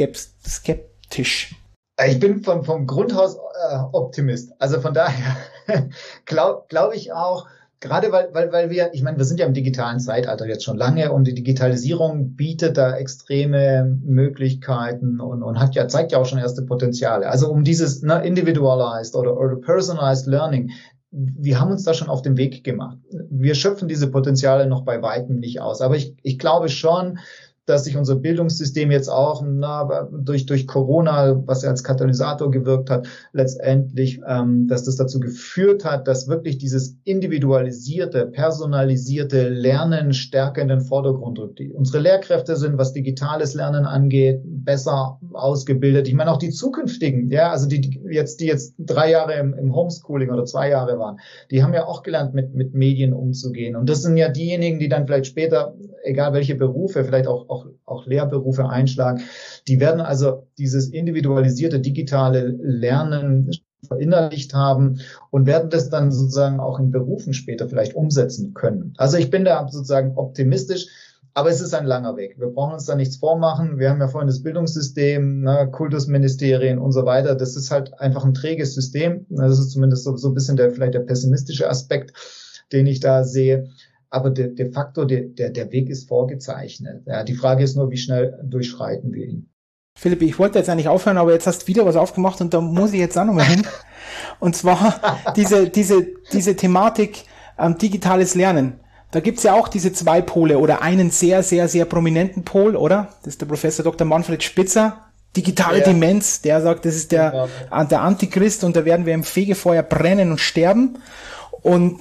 skeptisch? Ich bin vom, vom Grundhaus äh, Optimist. Also von daher glaube glaub ich auch, gerade weil, weil, weil wir, ich meine, wir sind ja im digitalen Zeitalter jetzt schon lange und die Digitalisierung bietet da extreme Möglichkeiten und, und hat ja, zeigt ja auch schon erste Potenziale. Also um dieses ne, individualized oder, oder personalized learning, wir haben uns da schon auf den Weg gemacht. Wir schöpfen diese Potenziale noch bei weitem nicht aus. Aber ich, ich glaube schon, dass sich unser Bildungssystem jetzt auch na, durch durch Corona, was ja als Katalysator gewirkt hat, letztendlich, ähm, dass das dazu geführt hat, dass wirklich dieses individualisierte, personalisierte Lernen stärker in den Vordergrund rückt. Die, unsere Lehrkräfte sind, was digitales Lernen angeht, besser ausgebildet. Ich meine auch die zukünftigen, ja, also die, die jetzt die jetzt drei Jahre im, im Homeschooling oder zwei Jahre waren, die haben ja auch gelernt, mit mit Medien umzugehen. Und das sind ja diejenigen, die dann vielleicht später, egal welche Berufe, vielleicht auch auch, auch Lehrberufe einschlagen. Die werden also dieses individualisierte digitale Lernen verinnerlicht haben und werden das dann sozusagen auch in Berufen später vielleicht umsetzen können. Also ich bin da sozusagen optimistisch, aber es ist ein langer Weg. Wir brauchen uns da nichts vormachen. Wir haben ja vorhin das Bildungssystem, ne, Kultusministerien und so weiter. Das ist halt einfach ein träges System. Das ist zumindest so, so ein bisschen der, vielleicht der pessimistische Aspekt, den ich da sehe. Aber de, de facto, de, der, der Weg ist vorgezeichnet. Ja, die Frage ist nur, wie schnell durchschreiten wir ihn. Philipp, ich wollte jetzt eigentlich aufhören, aber jetzt hast du wieder was aufgemacht und da muss ich jetzt auch nochmal hin. Und zwar diese, diese, diese Thematik ähm, digitales Lernen. Da gibt's ja auch diese zwei Pole oder einen sehr, sehr, sehr prominenten Pol, oder? Das ist der Professor Doktor Manfred Spitzer. Digitale ja. Demenz, der sagt, das ist der, ja. der Antichrist und da werden wir im Fegefeuer brennen und sterben. Und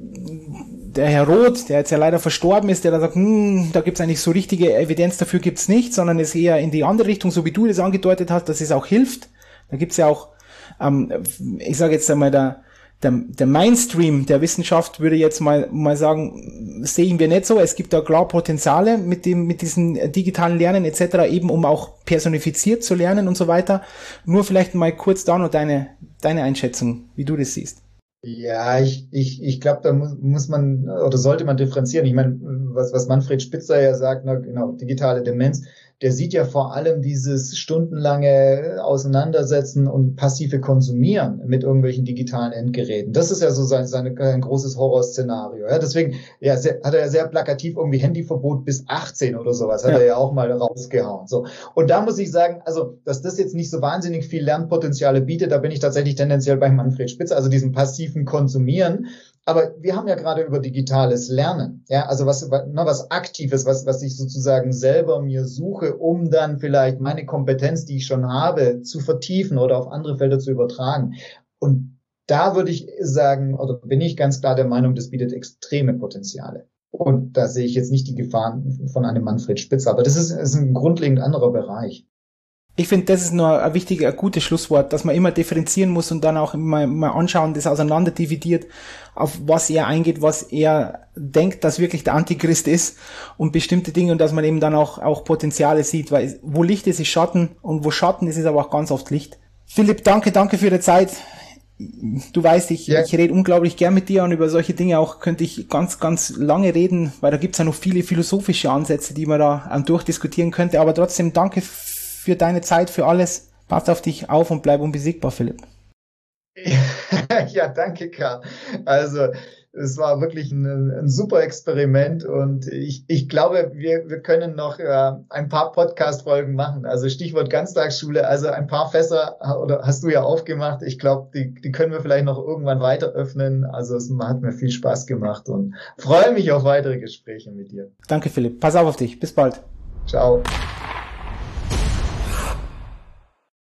der Herr Roth, der jetzt ja leider verstorben ist, der da sagt, hm, da gibt's eigentlich so richtige Evidenz dafür gibt's nicht, sondern es eher in die andere Richtung, so wie du das angedeutet hast, dass es auch hilft. Da gibt's ja auch, ähm, ich sage jetzt einmal, der, der, der Mainstream der Wissenschaft würde jetzt mal mal sagen, sehen wir nicht so. Es gibt da klar Potenziale mit dem mit diesen digitalen Lernen et cetera, eben um auch personifiziert zu lernen und so weiter. Nur vielleicht mal kurz da noch deine deine Einschätzung, wie du das siehst. Ja, ich, ich, ich glaube, da muss, muss man oder sollte man differenzieren. Ich meine, was, was Manfred Spitzer ja sagt, na, genau, digitale Demenz, der sieht ja vor allem dieses stundenlange Auseinandersetzen und passive Konsumieren mit irgendwelchen digitalen Endgeräten. Das ist ja so sein, sein ein großes Horrorszenario. Ja, deswegen ja, sehr, hat er ja sehr plakativ irgendwie Handyverbot bis achtzehn oder sowas, hat ja. er ja auch mal rausgehauen. So. Und da muss ich sagen, also, dass das jetzt nicht so wahnsinnig viel Lernpotenziale bietet, da bin ich tatsächlich tendenziell bei Manfred Spitzer, also diesem passiven Konsumieren. Aber wir haben ja gerade über digitales Lernen, ja, also was, was, was Aktives, was, was ich sozusagen selber mir suche, um dann vielleicht meine Kompetenz, die ich schon habe, zu vertiefen oder auf andere Felder zu übertragen. Und da würde ich sagen, oder bin ich ganz klar der Meinung, das bietet extreme Potenziale. Und da sehe ich jetzt nicht die Gefahren von einem Manfred Spitzer, aber das ist, ist ein grundlegend anderer Bereich. Ich finde, das ist nur ein wichtiges, ein gutes Schlusswort, dass man immer differenzieren muss und dann auch immer mal anschauen, das auseinander dividiert, auf was er eingeht, was er denkt, dass wirklich der Antichrist ist und bestimmte Dinge und dass man eben dann auch, auch Potenziale sieht, weil wo Licht ist, ist Schatten und wo Schatten ist, ist aber auch ganz oft Licht. Philipp, danke, danke für die Zeit. Du weißt, ich, ja. ich rede unglaublich gern mit dir und über solche Dinge auch könnte ich ganz, ganz lange reden, weil da gibt's ja noch viele philosophische Ansätze, die man da ähm, durchdiskutieren könnte, aber trotzdem danke für deine Zeit, für alles. Pass auf dich auf und bleib unbesiegbar, Philipp. Ja, danke, Karl. Also, es war wirklich ein, ein super Experiment und ich, ich glaube, wir, wir können noch äh, ein paar Podcast-Folgen machen. Also Stichwort Ganztagsschule, also ein paar Fässer oder hast du ja aufgemacht. Ich glaube, die, die können wir vielleicht noch irgendwann weiter öffnen. Also es hat mir viel Spaß gemacht und freue mich auf weitere Gespräche mit dir. Danke, Philipp. Pass auf auf dich. Bis bald. Ciao.